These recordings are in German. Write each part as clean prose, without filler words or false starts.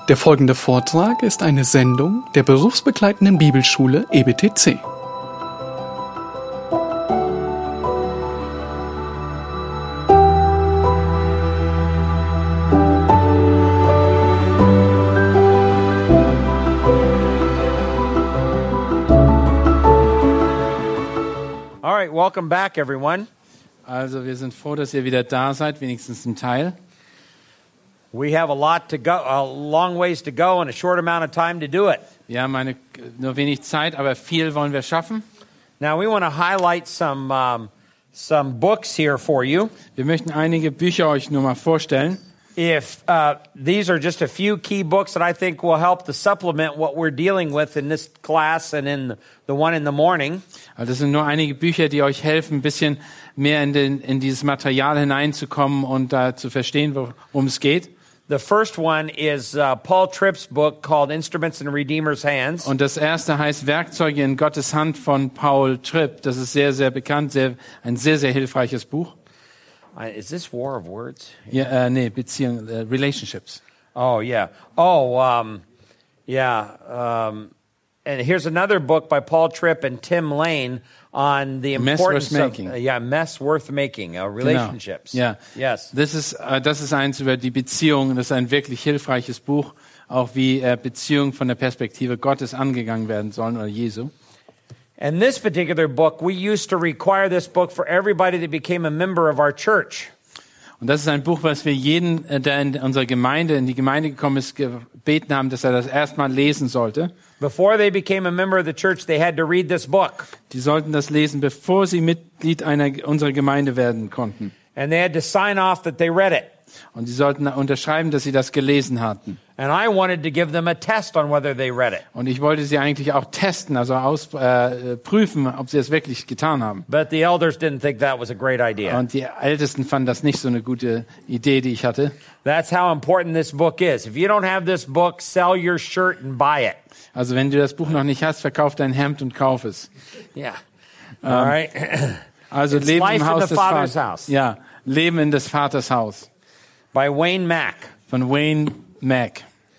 Der folgende Vortrag ist eine Sendung der berufsbegleitenden Bibelschule EBTC. All right, welcome back, everyone. Also wir sind froh, dass ihr wieder da seid, wenigstens ein Teil. We have a lot to go, a long ways to go, and a short amount of time to do it. Wir haben nur wenig Zeit, aber viel wollen wir schaffen. Now we want to highlight some books here for you. Wir möchten einige Bücher euch nur mal vorstellen. If these are just a few key books that I think will help to supplement what we're dealing with in this class and in the one in the morning. Also das sind nur einige Bücher, die euch helfen, ein bisschen mehr in dieses Material hineinzukommen und da zu verstehen, worum es geht. The first one is Paul Tripp's book called Instruments in Redeemer's Hands. Und das erste heißt Werkzeuge in Gottes Hand von Paul Tripp. Das ist sehr, sehr bekannt, ein sehr, sehr hilfreiches Buch. Is this War of Words? Ja, Beziehung, Relationships. Oh, yeah. And here's another book by Paul Tripp and Tim Lane on the importance mess worth making, relationships. Genau. Ja. Yes. Das ist eins über die Beziehungen. Das ist ein wirklich hilfreiches Buch, auch wie Beziehungen von der Perspektive Gottes angegangen werden sollen oder Jesu. And this particular book, we used to require this book for everybody that became a member of our church. Und das ist ein Buch, was wir jeden, der in die Gemeinde gekommen ist, gebeten haben, dass er das erstmal lesen sollte. Before they became a member of the church, they had to read this book. Die sollten das lesen, bevor sie Mitglied unserer Gemeinde werden konnten. And they had to sign off that they read it. Und sie sollten unterschreiben, dass sie das gelesen hatten. And I wanted to give them a test on whether they read it. Und ich wollte sie eigentlich auch testen, also prüfen, ob sie es wirklich getan haben. But the elders didn't think that was a great idea. Und die Ältesten fanden das nicht so eine gute Idee, die ich hatte. That's how important this book is. If you don't have this book, sell your shirt and buy it. Also wenn du das Buch noch nicht hast, verkauf dein Hemd und kauf es. Yeah. All right. Also It's Leben Life im Haus in the des Father's Vaters. House. Ja, Leben in des Vaters Haus. By Wayne Mack. Von Wayne Mack.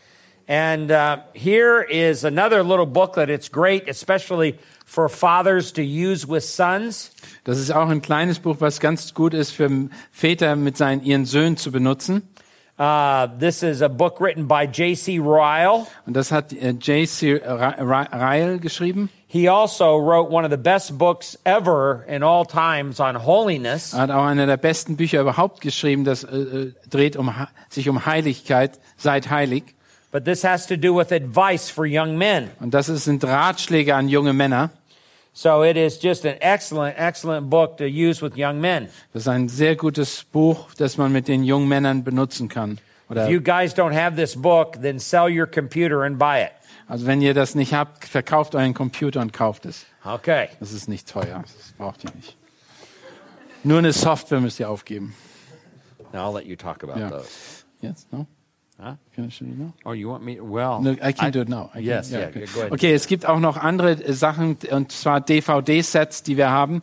And here is another little booklet. It's great, especially for fathers to use with sons. Das ist auch ein kleines Buch, was ganz gut ist für Väter mit ihren Söhnen zu benutzen. This is a book written by J.C. Ryle. Und das hat J.C. Ryle geschrieben. He also wrote one of the best books ever in all times on holiness. Er hat auch einer der besten Bücher überhaupt geschrieben, das dreht sich um Heiligkeit, seid heilig. But this has to do with advice for young men. Und das sind Ratschläge an junge Männer. So it is just an excellent book to use with young men. Das ist ein sehr gutes Buch, das man mit den jungen Männern benutzen kann. If you guys don't have this book, then sell your computer and buy it. Also wenn ihr das nicht habt, verkauft euren Computer und kauft es. Okay. Das ist nicht teuer, das braucht ihr nicht. Nur eine Software müsst ihr aufgeben. Now I'll let you talk about those. Yes, no? Huh? Can I show you now? Oh, you want me? Well, No, I can do it now. Yes, go ahead. Okay, es gibt auch noch andere Sachen, und zwar DVD-Sets, die wir haben,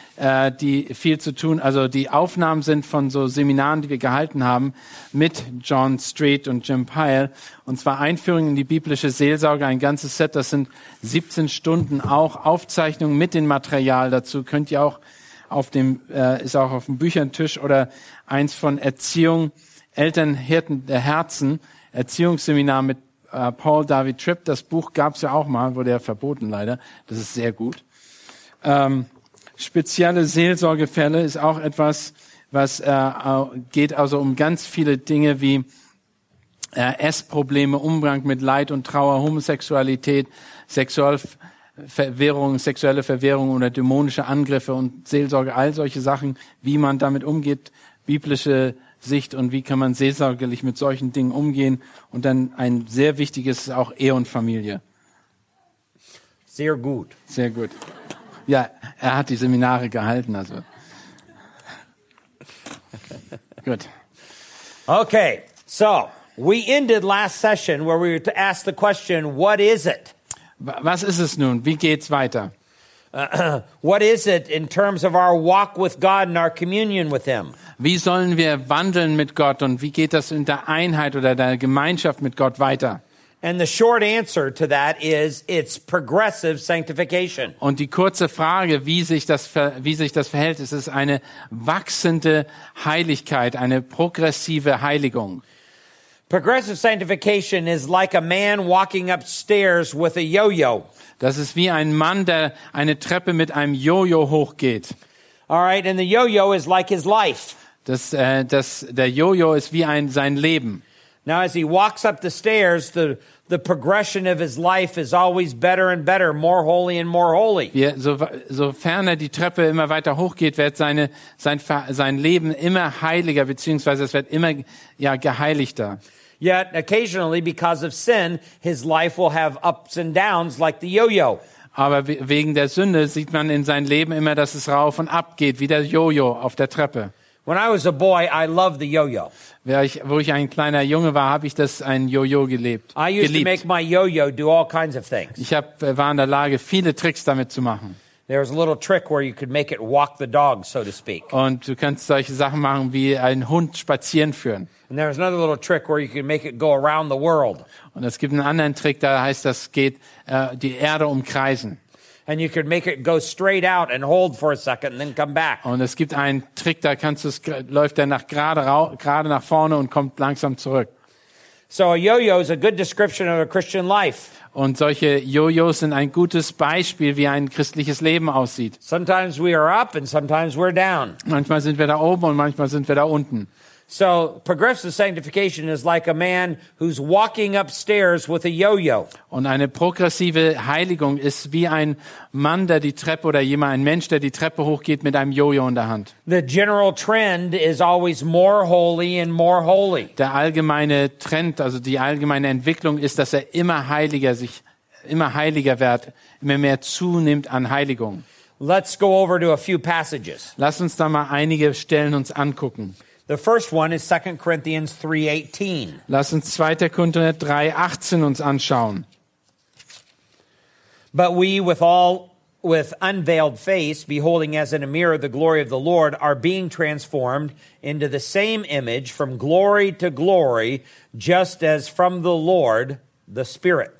die viel zu tun, also die Aufnahmen sind von so Seminaren, die wir gehalten haben mit John Street und Jim Pyle, und zwar Einführung in die biblische Seelsorge, ein ganzes Set, das sind 17 Stunden, auch Aufzeichnungen mit dem Material dazu, könnt ihr auch ist auch auf dem Büchertisch, oder eins von Erziehung, Elternhirten der Herzen, Erziehungsseminar mit Paul David Tripp. Das Buch gab es ja auch mal, wurde ja verboten leider. Das ist sehr gut. Spezielle Seelsorgefälle ist auch etwas, was geht also um ganz viele Dinge wie Essprobleme, Umgang mit Leid und Trauer, Homosexualität, sexuelle Verwirrung oder dämonische Angriffe und Seelsorge, all solche Sachen, wie man damit umgeht, biblische Sicht und wie kann man seelsorgerlich mit solchen Dingen umgehen. Und dann ein sehr wichtiges ist auch Ehe und Familie. Sehr gut. Sehr gut. Ja, er hat die Seminare gehalten, also. Gut. Okay, so we ended last session where we were to ask the question, what is it? Was ist es nun? Wie geht's weiter? What is it in terms of our walk with God and our communion with Him? Wie sollen wir wandeln mit Gott und wie geht das in der Einheit oder der Gemeinschaft mit Gott weiter? And the short answer to that is it's progressive sanctification. Und die kurze Frage, wie sich das verhält, es ist eine wachsende Heiligkeit, eine progressive Heiligung. Progressive sanctification is like a man walking upstairs with a yo-yo. Das ist wie ein Mann, der eine Treppe mit einem Jojo hochgeht. All right, and the yo-yo is like his life. Der Jojo ist wie sein Leben. Now, as he walks up the stairs, the progression of his life is always better and better, more holy and more holy. Sofern er die Treppe immer weiter hochgeht, wird sein Leben immer heiliger, beziehungsweise es wird immer geheiligter. Yet, occasionally, because of sin, his life will have ups and downs like the yo-yo. Aber wegen der Sünde sieht man in seinem Leben immer, dass es rauf und ab geht, wie der Jojo auf der Treppe. When I was a boy, I loved the yo-yo. Wo ich ein kleiner Junge war, habe ich ein Jojo geliebt. I used to make my yo-yo do all kinds of things. Ich war in der Lage, viele Tricks damit zu machen. There was a little trick where you could make it walk the dog, so to speak. Und du kannst solche Sachen machen, wie einen Hund spazieren führen. And there was another little trick where you could make it go around the world. Und es gibt einen anderen Trick, da heißt das geht die Erde umkreisen. And you could make it go straight out and hold for a second and then come back. Und es gibt einen Trick, da läuft er gerade nach vorne und kommt langsam zurück. So a yo-yo is a good description of a Christian life. Und solche Jojos sind ein gutes Beispiel, wie ein christliches Leben aussieht. Sometimes we are up and sometimes we're down. Manchmal sind wir da oben und manchmal sind wir da unten. So progressive sanctification is like a man who's walking upstairs with a yo-yo. Und eine progressive Heiligung ist wie ein Mann, der die Treppe oder ein Mensch, der die Treppe hochgeht mit einem Jojo in der Hand. The general trend is always more holy and more holy. Der allgemeine Trend, also die allgemeine Entwicklung ist, dass er immer heiliger wird, immer mehr zunimmt an Heiligung. Let's go over to a few passages. Lass uns da mal einige Stellen uns angucken. The first one is 2 Corinthians 3:18. Lass uns 2. Korinther 3:18 uns anschauen. But we with unveiled face, beholding as in a mirror the glory of the Lord, are being transformed into the same image from glory to glory, just as from the Lord, the Spirit.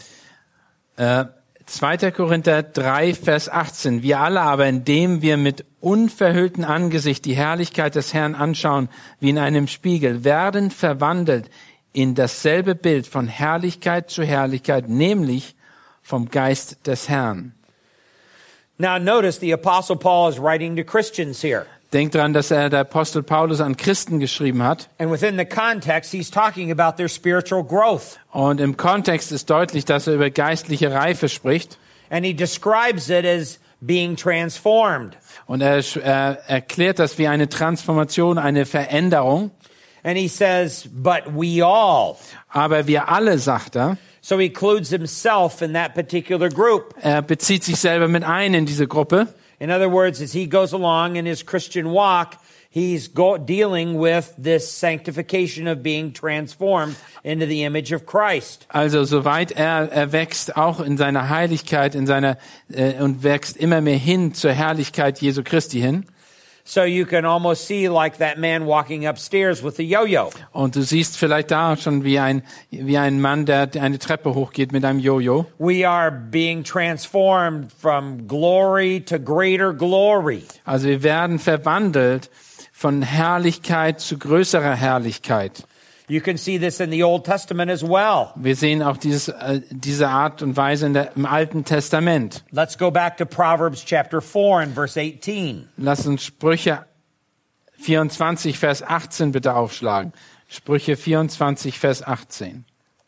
2. Korinther 3, Vers 18. Wir alle aber, indem wir mit unverhülltem Angesicht die Herrlichkeit des Herrn anschauen, wie in einem Spiegel, werden verwandelt in dasselbe Bild von Herrlichkeit zu Herrlichkeit, nämlich vom Geist des Herrn. Now notice the Apostle Paul is writing to Christians here. Denkt dran, dass der Apostel Paulus an Christen geschrieben hat. And within the context, he's talking about their spiritual growth. Und im Kontext ist deutlich, dass er über geistliche Reife spricht. And he describes it as being transformed. Und er erklärt das wie eine Transformation, eine Veränderung. And he says, but we all. Aber wir alle, sagt er. So he includes himself in that particular group. Er bezieht sich selber mit ein in diese Gruppe. In other words, as he goes along in his Christian walk, he's dealing with this sanctification of being transformed into the image of Christ. Also soweit er wächst auch in seiner Heiligkeit, und wächst immer mehr hin zur Herrlichkeit Jesu Christi hin. So you can almost see like that man walking upstairs with a yo-yo. Und du siehst vielleicht da schon wie ein Mann, der eine Treppe hochgeht mit einem Jojo. We are being transformed from glory to greater glory. Also wir werden verwandelt von Herrlichkeit zu größerer Herrlichkeit. You can see this in the Old Testament as well. Wir sehen auch diese Art und Weise im Alten Testament. Let's go back to Proverbs chapter 4 and verse 18. Lass uns Sprüche 24, Vers 18 bitte aufschlagen. Sprüche 24, Vers 18.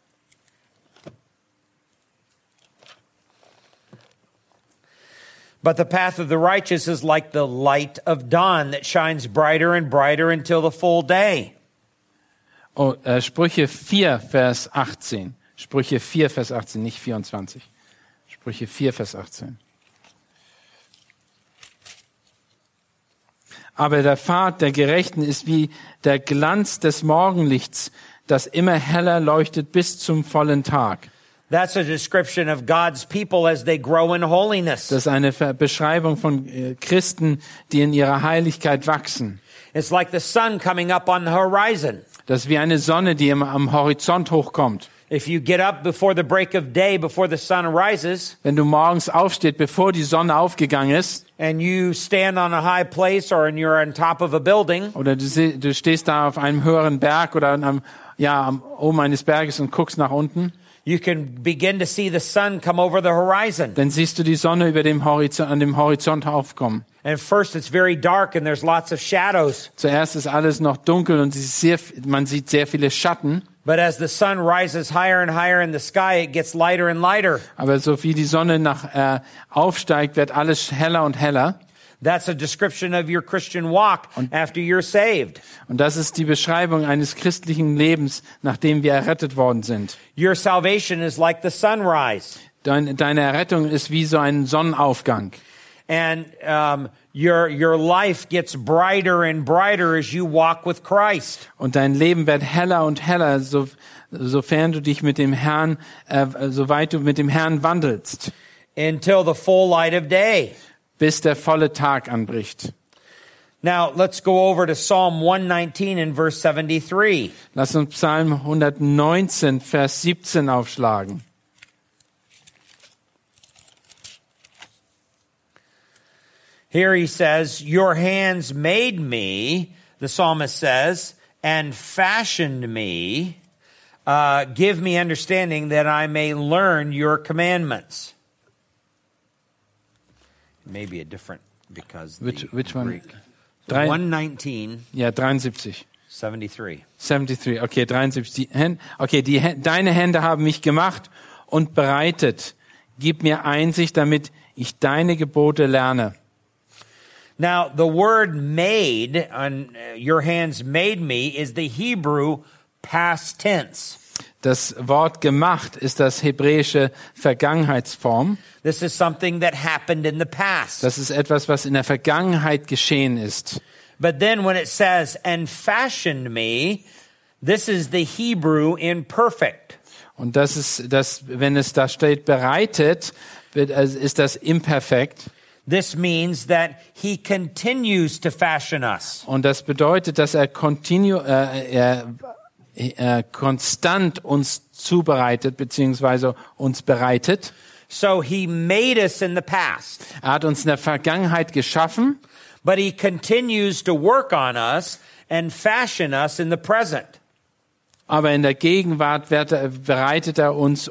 But the path of the righteous is like the light of dawn that shines brighter and brighter until the full day. Oh, Sprüche 4, Vers 18. Sprüche 4, Vers 18, nicht 24. Sprüche 4, Vers 18. Aber der Pfad der Gerechten ist wie der Glanz des Morgenlichts, das immer heller leuchtet bis zum vollen Tag. That's a description of God's people as they grow in holiness. Das ist eine Beschreibung von Christen, die in ihrer Heiligkeit wachsen. It's like the sun coming up on the horizon. Das ist wie eine Sonne, die am Horizont hochkommt. If you get up before the break of day, before the sun rises, Wenn du morgens aufstehst, bevor die Sonne aufgegangen ist, and you stand on a high place or you're on top of a building, oder du stehst da auf einem höheren Berg oder am oben eines Berges und guckst nach unten, you can begin to see the sun come over the horizon. dann siehst du die Sonne an dem Horizont aufkommen. And first it's very dark and there's lots of shadows. Zuerst ist alles noch dunkel und man sieht sehr viele Schatten. But as the sun rises higher and higher in the sky, it gets lighter and lighter. Aber so wie die Sonne aufsteigt, wird alles heller und heller. That's a description of your Christian walk after you're saved. Und das ist die Beschreibung eines christlichen Lebens, nachdem wir errettet worden sind. Your salvation is like the sunrise. Deine Errettung ist wie so ein Sonnenaufgang. And your life gets brighter and brighter as you walk with Christ. Und dein Leben wird heller und heller, sofern du dich mit dem Herrn, soweit du mit dem Herrn wandelst. Until the full light of day. Bis der volle Tag anbricht. Now, let's go over to Psalm 119 and verse 73. Lass uns Psalm 119, Vers 17 aufschlagen. Here he says, your hands made me, the psalmist says, and fashioned me. Give me understanding that I may learn your commandments. Maybe a different, because Which one? Greek. 119. Ja, 73. 73. 73, okay, 73. Deine Hände haben mich gemacht und bereitet. Gib mir Einsicht, damit ich deine Gebote lerne. Now, the word made, your hands made me, is the Hebrew past tense. Das Wort gemacht ist das hebräische Vergangenheitsform. This is something that happened in the past. Das ist etwas, was in der Vergangenheit geschehen ist. But then when it says, and fashioned me, this is the Hebrew imperfect. Und das ist das, wenn es da steht, bereitet, ist das imperfekt. This means that he continues to fashion us. Und das bedeutet, dass er konstant uns zubereitet, beziehungsweise uns bereitet. So he made us in the past. Er hat uns in der Vergangenheit geschaffen. But he continues to work on us and fashion us in the present. Aber in der Gegenwart bereitet er uns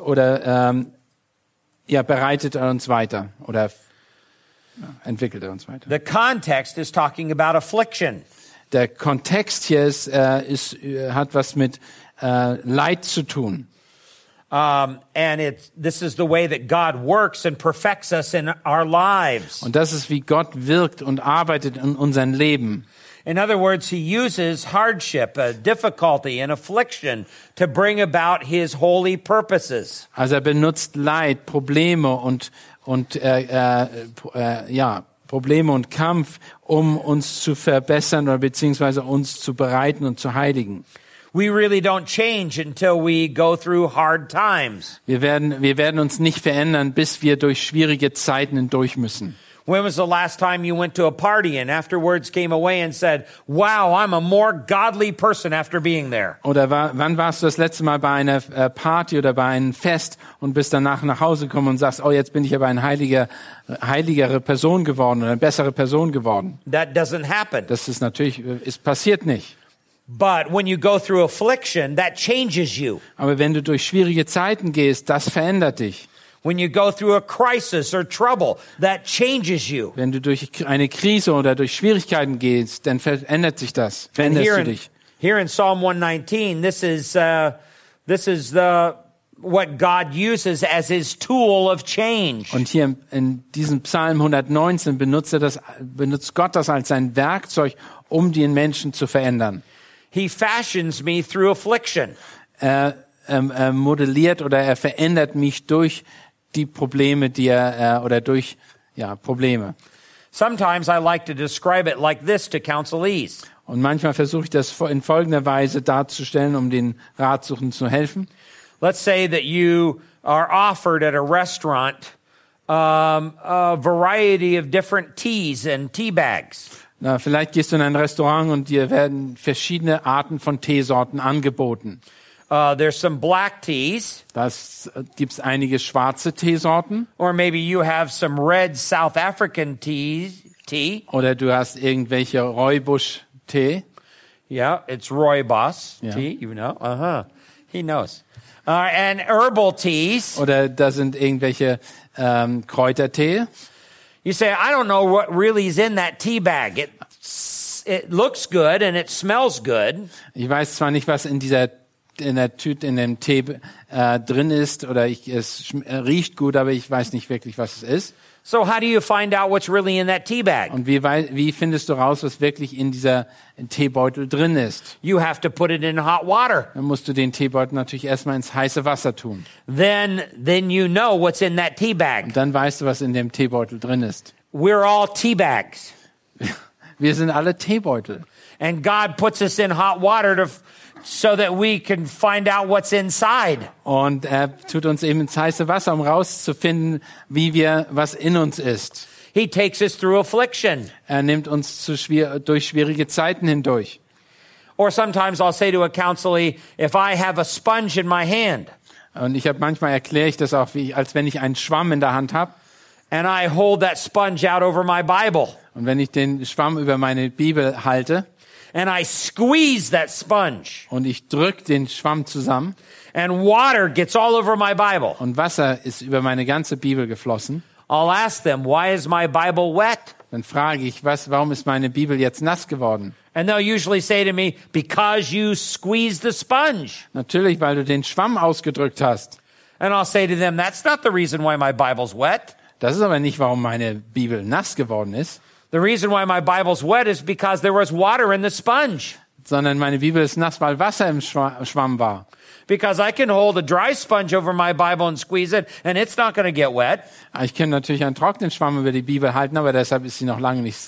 bereitet er uns weiter oder entwickelt er uns weiter. The context is talking about affliction. Der Kontext hier hat was mit Leid zu tun. And this is the way that God works and perfects us in our lives. Und das ist, wie Gott wirkt und arbeitet in unserem Leben. In other words, he uses hardship, difficulty, and affliction to bring about his holy purposes. Also er benutzt Leid, Probleme und Kampf, um uns zu verbessern oder beziehungsweise uns zu bereiten und zu heiligen. We really don't change until we go through hard times. Wir werden uns nicht verändern, bis wir durch schwierige Zeiten hindurch müssen. When was the last time you went to a party and afterwards came away and said, wow, I'm a more godly person after being there? Oder wann warst du das letzte Mal bei einer Party oder bei einem Fest und bist danach nach Hause gekommen und sagst, oh, jetzt bin ich aber eine heiligere Person geworden oder eine bessere Person geworden? That doesn't happen. Das ist natürlich, passiert nicht. But when you go through affliction, that changes you. Aber wenn du durch schwierige Zeiten gehst, das verändert dich. When you go through a crisis or trouble, that changes you. Wenn du durch eine Krise oder durch Schwierigkeiten gehst, dann verändert sich das. Veränderst du dich. Here in Psalm 119, this is what God uses as his tool of change. Und hier in diesem Psalm 119 benutzt Gott das als sein Werkzeug, um den Menschen zu verändern. He fashions me through affliction. Er modelliert oder er verändert mich durch die Probleme, Probleme. Sometimes I like to describe it like this to counselees. Und manchmal versuche ich das in folgender Weise darzustellen, um den Ratsuchenden zu helfen. Let's say that you are offered at a restaurant a variety of different teas and tea bags. Na, vielleicht gehst du in ein Restaurant und dir werden verschiedene Arten von Teesorten angeboten. There's some black teas. Das gibt's einige schwarze Teesorten. Or maybe you have some red South African tea. Oder du hast irgendwelche Rooibos-Tee. Yeah, it's Rooibos Yeah. tea, you know. He knows. And herbal teas. Oder da sind irgendwelche Kräutertee. You say, I don't know what really is in that tea bag. It looks good and it smells good. Ich weiß zwar nicht, was in der Tüte, in dem Tee drin ist, oder es riecht gut, aber ich weiß nicht wirklich, was es ist. So how do you find out what's really in that tea bag? Und wie findest du raus, was wirklich in dieser Teebeutel drin ist? You have to put it in hot water. Dann musst du den Teebeutel natürlich erstmal ins heiße Wasser tun. Then you know what's in that tea bag. Und dann weißt du, was in dem Teebeutel drin ist. We're all tea bags. Wir sind alle Teebeutel. And God puts us in hot water so that we can find out what's inside. Und er tut uns eben ins heiße Wasser, um rauszufinden, was in uns ist. He takes us through affliction. Er nimmt uns durch schwierige Zeiten hindurch. Or sometimes I'll say to a counselee, if I have a sponge in my hand Und manchmal erkläre ich das auch, als wenn ich einen Schwamm in der Hand habe. and I hold that sponge out over my Bible Und wenn ich den Schwamm über meine Bibel halte and I squeeze that sponge und ich drücke den Schwamm zusammen and water gets all over my Bible, und Wasser ist über meine ganze Bibel geflossen, I'll ask them, why is my Bible wet? dann frage ich, warum ist meine Bibel jetzt nass geworden? And they'll usually say to me, because you squeezed the sponge. Natürlich, weil du den Schwamm ausgedrückt hast. And I'll say to them, that's not the reason why my Bible's wet. Das ist aber nicht, warum meine Bibel nass geworden ist, The reason why my Bible's wet is because there was water in the sponge. sondern meine Bibel ist nass, weil Wasser im Schwamm war. Because I can hold a dry sponge over my Bible and squeeze it, and it's not going to get wet. Ich kann natürlich einen trockenen Schwamm über die Bibel halten, aber deshalb ist sie noch lange nicht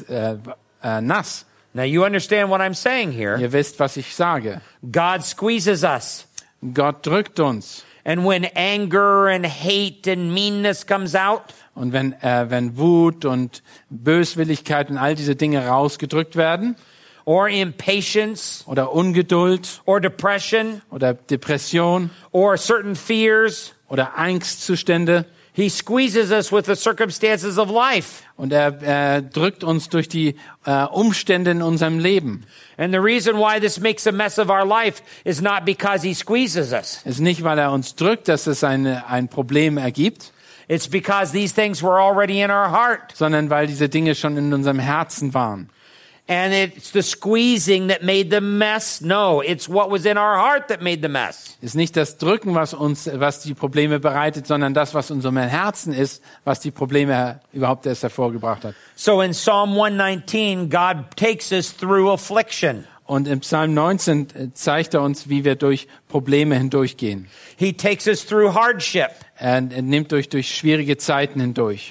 nass. Now you understand what I'm saying here. Ihr wisst, was ich sage. God squeezes us. Gott drückt uns. And when anger and hate and meanness comes out, Und wenn Wut und Böswilligkeit und all diese Dinge rausgedrückt werden, or impatience, oder Ungeduld, or depression, oder Depression, or certain fears, oder Angstzustände, He squeezes us with the circumstances of life. und er drückt uns durch die Umstände in unserem Leben. And the reason why this makes a mess of our life is not because He squeezes us. Es ist nicht, weil er uns drückt, dass es ein Problem ergibt, It's because these things were already in our heart. sondern weil diese Dinge schon in unserem Herzen waren. And it's the squeezing that made the mess. No, it's what was in our heart that made the mess. Es ist nicht das Drücken, was die Probleme bereitet, sondern das, was in unserem Herzen ist, was die Probleme überhaupt erst hervorgebracht hat. So in Psalm 119, God takes us through affliction. Und im Psalm 19 zeigt er uns, wie wir durch Probleme hindurchgehen. He takes us through hardship. Er nimmt durch schwierige Zeiten hindurch.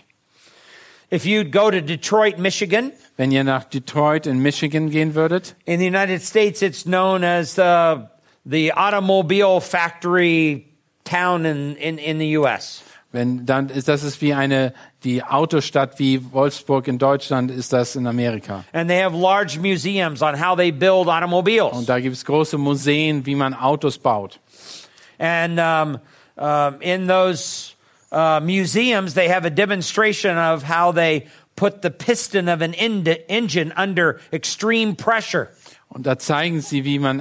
If you'd go to Detroit, Michigan, Wenn ihr nach Detroit in Michigan gehen würdet, in the United States, it's known as the automobile factory town in the U.S. dann ist das wie die Autostadt wie Wolfsburg in Deutschland ist das in Amerika. And they have large museums on how they build automobiles. Und da gibt es große Museen, wie man Autos baut. And in those museums, they have a demonstration of how they put the piston of an engine under extreme pressure. Und da zeigen sie, wie man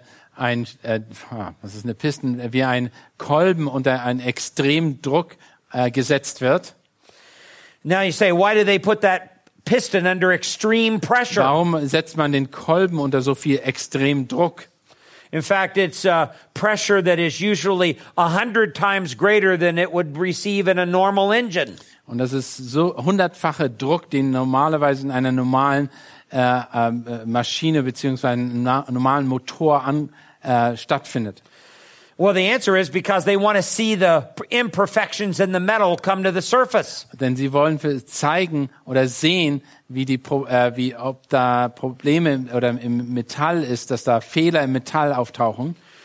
wie ein Kolben unter einen extremen Druck gesetzt wird. Now you say, why do they put that piston under extreme pressure? Warum setzt man den Kolben unter so viel extrem Druck? In fact, it's pressure that is usually 100 times greater than it would receive in a normal engine. Und das ist so 100-fache Druck, den normalerweise in einer normalen Maschine beziehungsweise einem normalen Motor stattfindet. Well, the answer is because they want to see the imperfections in the metal come to the surface. Denn sie wollen zeigen oder sehen, ob da Probleme oder im Metall ist, dass da Fehler im Metall auftauchen.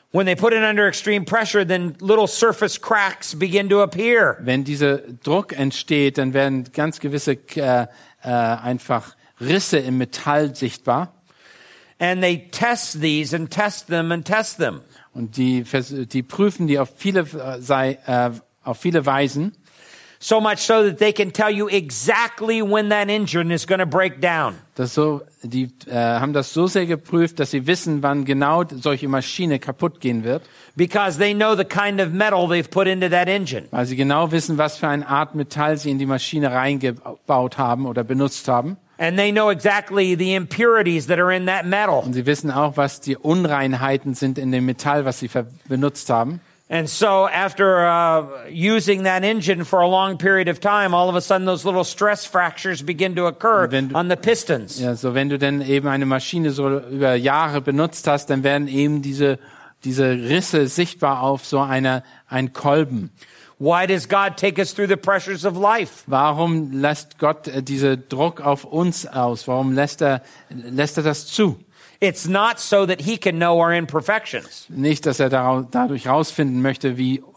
When they put it under extreme pressure, then little surface cracks begin to appear. Wenn dieser Druck entsteht, dann werden ganz gewisse einfach Risse im Metall sichtbar. And they test these and test them and test them. Und die prüfen die auf viele Weisen. So much so that they can tell you exactly when that engine is going to break down. Die haben das so sehr geprüft, dass sie wissen, wann genau solche Maschine kaputt gehen wird. Because they know the kind of metal they've put into that engine. Weil sie genau wissen, was für eine Art Metall sie in die Maschine reingebaut haben oder benutzt haben. And they know exactly the impurities that are in that metal. Und sie wissen auch, was die Unreinheiten sind in dem Metall, was sie benutzt haben. And so after using that engine for a long period of time, all of a sudden those little stress fractures begin to occur on the pistons. Ja, so wenn du dann eben eine Maschine so über Jahre benutzt hast, dann werden eben diese Risse sichtbar auf so ein Kolben. Why does God take us through the pressures of life? Warum lässt Gott diese Druck auf uns aus? Warum lässt er das zu? It's not so that he can know our imperfections. Nicht, dass er dadurch rausfinden möchte,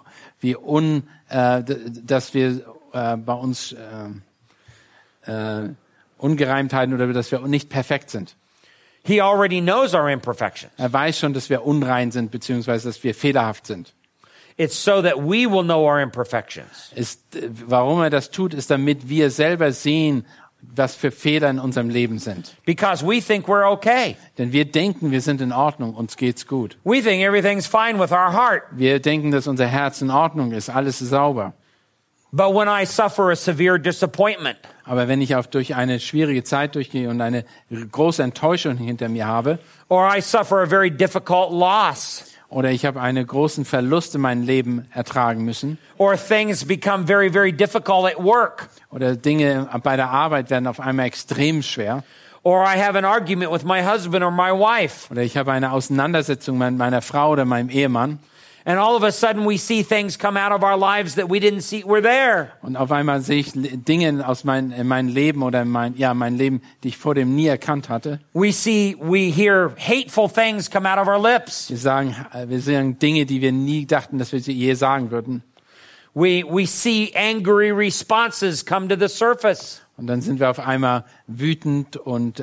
dass wir bei uns Ungereimtheiten oder dass wir nicht perfekt sind. He already knows our imperfections. Er weiß schon, dass wir unrein sind, beziehungsweise dass wir fehlerhaft sind. It's so that we will know our imperfections. Warum er das tut, ist, damit wir selber sehen, was für Fehler in unserem Leben sind. Because we think we're okay. Denn wir denken, wir sind in Ordnung, uns geht's gut. We think everything's fine with our heart. Wir denken, dass unser Herz in Ordnung ist, alles ist sauber. But when I suffer a severe disappointment, aber wenn ich durch eine schwierige Zeit durchgehe und eine große Enttäuschung hinter mir habe, or I suffer a very difficult loss, oder ich habe einen großen Verlust in meinem Leben ertragen müssen, or things become very, very difficult at work, oder Dinge bei der Arbeit werden auf einmal extrem schwer, or I have an argument with my husband or my wife, oder ich habe eine Auseinandersetzung mit meiner Frau oder meinem Ehemann, and all of a sudden we see things come out of our lives that we didn't see were there. Und auf einmal sehe ich Dinge in mein Leben oder mein Leben, die ich vor dem nie erkannt hatte. We hear hateful things come out of our lips. Wir sagen Dinge, die wir nie dachten, dass wir sie je sagen würden. We see angry responses come to the surface. Und dann sind wir auf einmal wütend und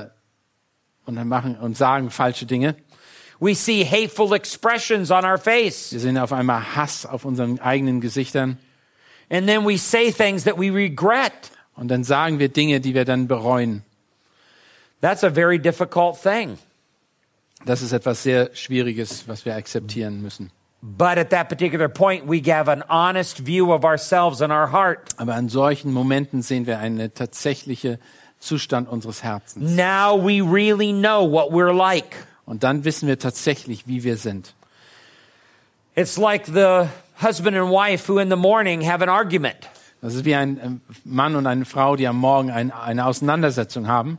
sagen falsche Dinge. We see hateful expressions on our face. Wir sehen auf einmal Hass auf unseren eigenen Gesichtern. And then we say things that we regret. Und dann sagen wir Dinge, die wir dann bereuen. That's a very difficult thing. Das ist etwas sehr Schwieriges, was wir akzeptieren müssen. But at that particular point, we have an honest view of ourselves and our heart. Aber an solchen Momenten sehen wir einen tatsächlichen Zustand unseres Herzens. Now we really know what we're like. Und dann wissen wir tatsächlich, wie wir sind. It's like the husband and wife who in the morning have an argument. Das ist wie ein Mann und eine Frau, die am Morgen eine Auseinandersetzung haben.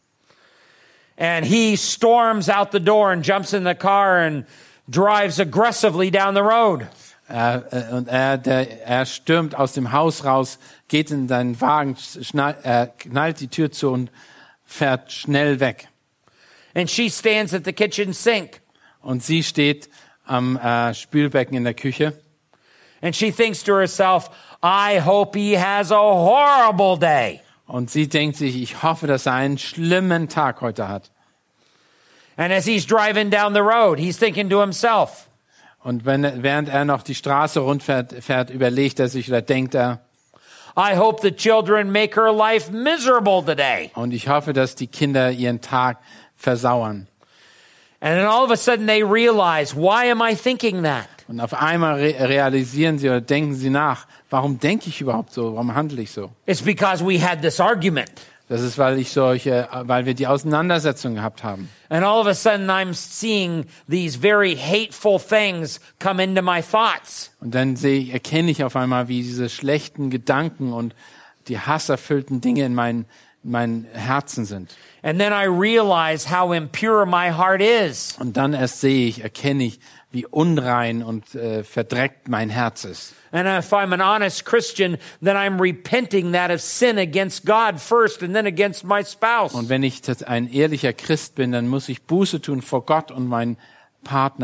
And he storms out the door and jumps in the car and drives aggressively down the road. Und er stürmt aus dem Haus raus, geht in seinen Wagen, knallt die Tür zu und fährt schnell weg. And she stands at the kitchen sink. Und sie steht am Spülbecken in der Küche. And she thinks to herself, I hope he has a horrible day. Und sie denkt sich, ich hoffe, dass er einen schlimmen Tag heute hat. And as he's driving down the road, he's thinking to himself. Und während er noch die Straße rundfährt, überlegt er sich oder denkt er, I hope the children make her life miserable today. Und ich hoffe, dass die Kinder ihren Tag versauern. And then all of a sudden they realize, why am I thinking that? Und auf einmal realisieren sie oder denken sie nach, warum denke ich überhaupt so, warum handle ich so? It's because we had this argument. Das ist, weil wir die Auseinandersetzung gehabt haben. And all of a sudden I'm seeing these very hateful things come into my thoughts. Und dann erkenne ich auf einmal, wie diese schlechten Gedanken und die hasserfüllten Dinge in meinen Herzen sind. And then I realize how impure my heart is. Und dann erst erkenne ich, wie unrein und verdreckt mein Herz ist. And if I'm an honest Christian, then I'm repenting that of sin against God first and then against my spouse. Und wenn ich ein ehrlicher Christ bin, dann muss ich Buße tun vor Gott und meinen Partner.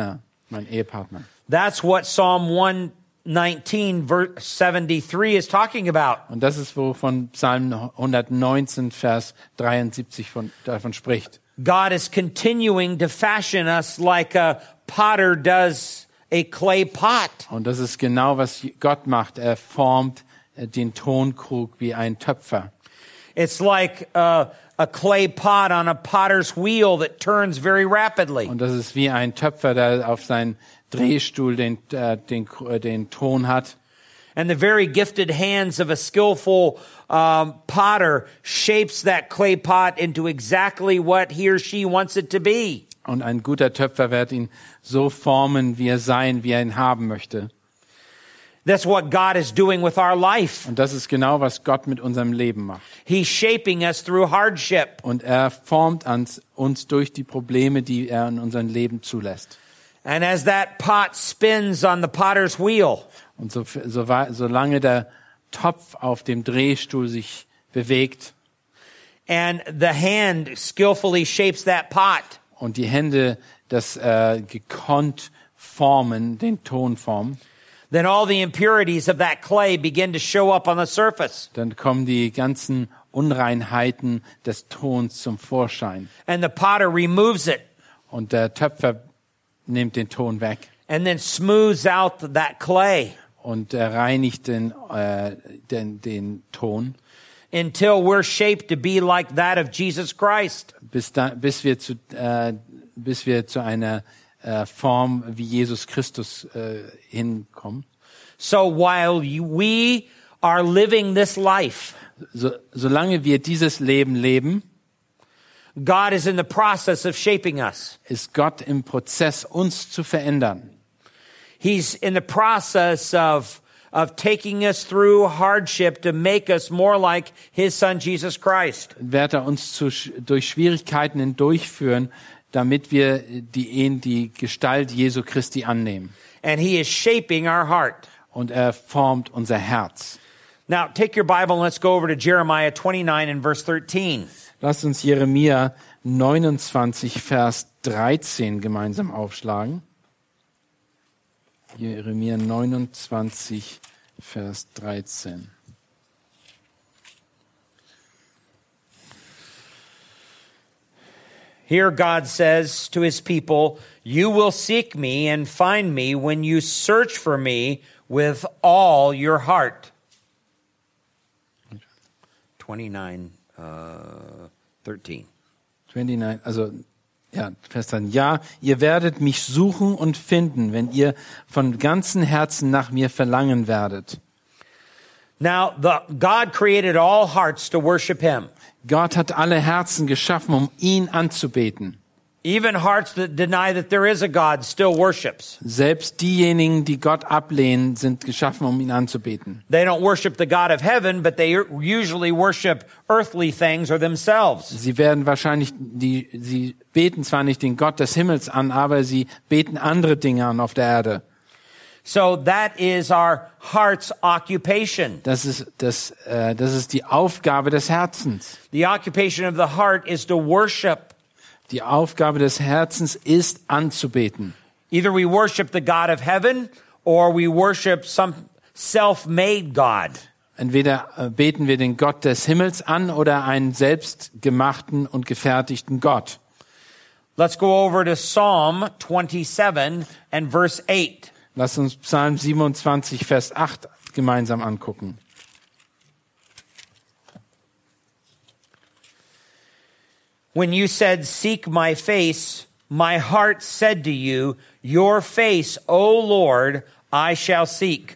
mein Ehepartner. That's what Psalm 119, verse 73 is talking about. Und das ist, wovon Psalm 119, Vers 73 davon spricht. God is continuing to fashion us like a potter does a clay pot. Und das ist genau, was Gott macht. Er formt den Tonkrug wie ein Töpfer. It's like a clay pot on a potter's wheel that turns very rapidly. Und das ist wie ein Töpfer, der auf seinen Drehstuhl den Ton hat. And the very gifted hands of a skillful potter shapes that clay pot into exactly what he or she wants it to be. Und ein guter Töpfer wird ihn so formen, wie er sein, wie er ihn haben möchte. That's what God is doing with our life. Und das ist genau, was Gott mit unserem Leben macht. He's shaping us through hardship. Und er formt uns durch die Probleme, die er in unserem Leben zulässt. And as that pot spins on the potter's wheel, Und solange der Topf auf dem Drehstuhl sich bewegt and the hand skillfully shapes that pot, und die Hände das gekonnt formen, den Ton formen, then all the impurities of that clay begin to show up on the surface. dann kommen die ganzen Unreinheiten des Tons zum Vorschein. And the potter removes it Und der Töpfer nimmt den Ton weg and then smooths out that clay und reinigt den Ton, until we're shaped to be like that of Jesus Christ. bis wir zu einer Form wie Jesus Christus hinkommen. So while we are living this life, Solange wir dieses Leben leben, God is in the process of shaping us. ist Gott im Prozess, uns zu verändern. He's in the process of taking us through hardship to make us more like his son Jesus Christ. Wird er uns durch Schwierigkeiten hindurchführen, damit wir die Gestalt Jesu Christi annehmen. And he is shaping our heart. Und er formt unser Herz. Now, take your Bible and let's go over to Jeremiah 29 and verse 13. Lasst uns Jeremia 29, Vers 13 gemeinsam aufschlagen. Jeremia 29, Vers 13. Here God says to his people, "You will seek me and find me when you search for me with all your heart." 29, 13. 29, also ja, Vers 13. Ja, ihr werdet mich suchen und finden, wenn ihr von ganzem Herzen nach mir verlangen werdet. Now, God created all hearts to worship him. Gott hat alle Herzen geschaffen, um ihn anzubeten. Even hearts that deny that there is a God still worships. Selbst diejenigen, die Gott ablehnen, sind geschaffen, um ihn anzubeten. They don't worship the God of heaven, but they usually worship earthly things or themselves. Sie beten zwar nicht den Gott des Himmels an, aber sie beten andere Dinge an auf der Erde. So that is our heart's occupation. Das ist die Aufgabe des Herzens. The occupation of the heart is to worship. Die Aufgabe des Herzens ist anzubeten. Either we worship the God of heaven or we worship some self-made God. Entweder beten wir den Gott des Himmels an oder einen selbstgemachten und gefertigten Gott. Let's go over to Psalm 27 and verse 8. Lass uns Psalm 27, Vers 8 gemeinsam angucken. When you said, "Seek my face," my heart said to you, "Your face, O Lord, I shall seek."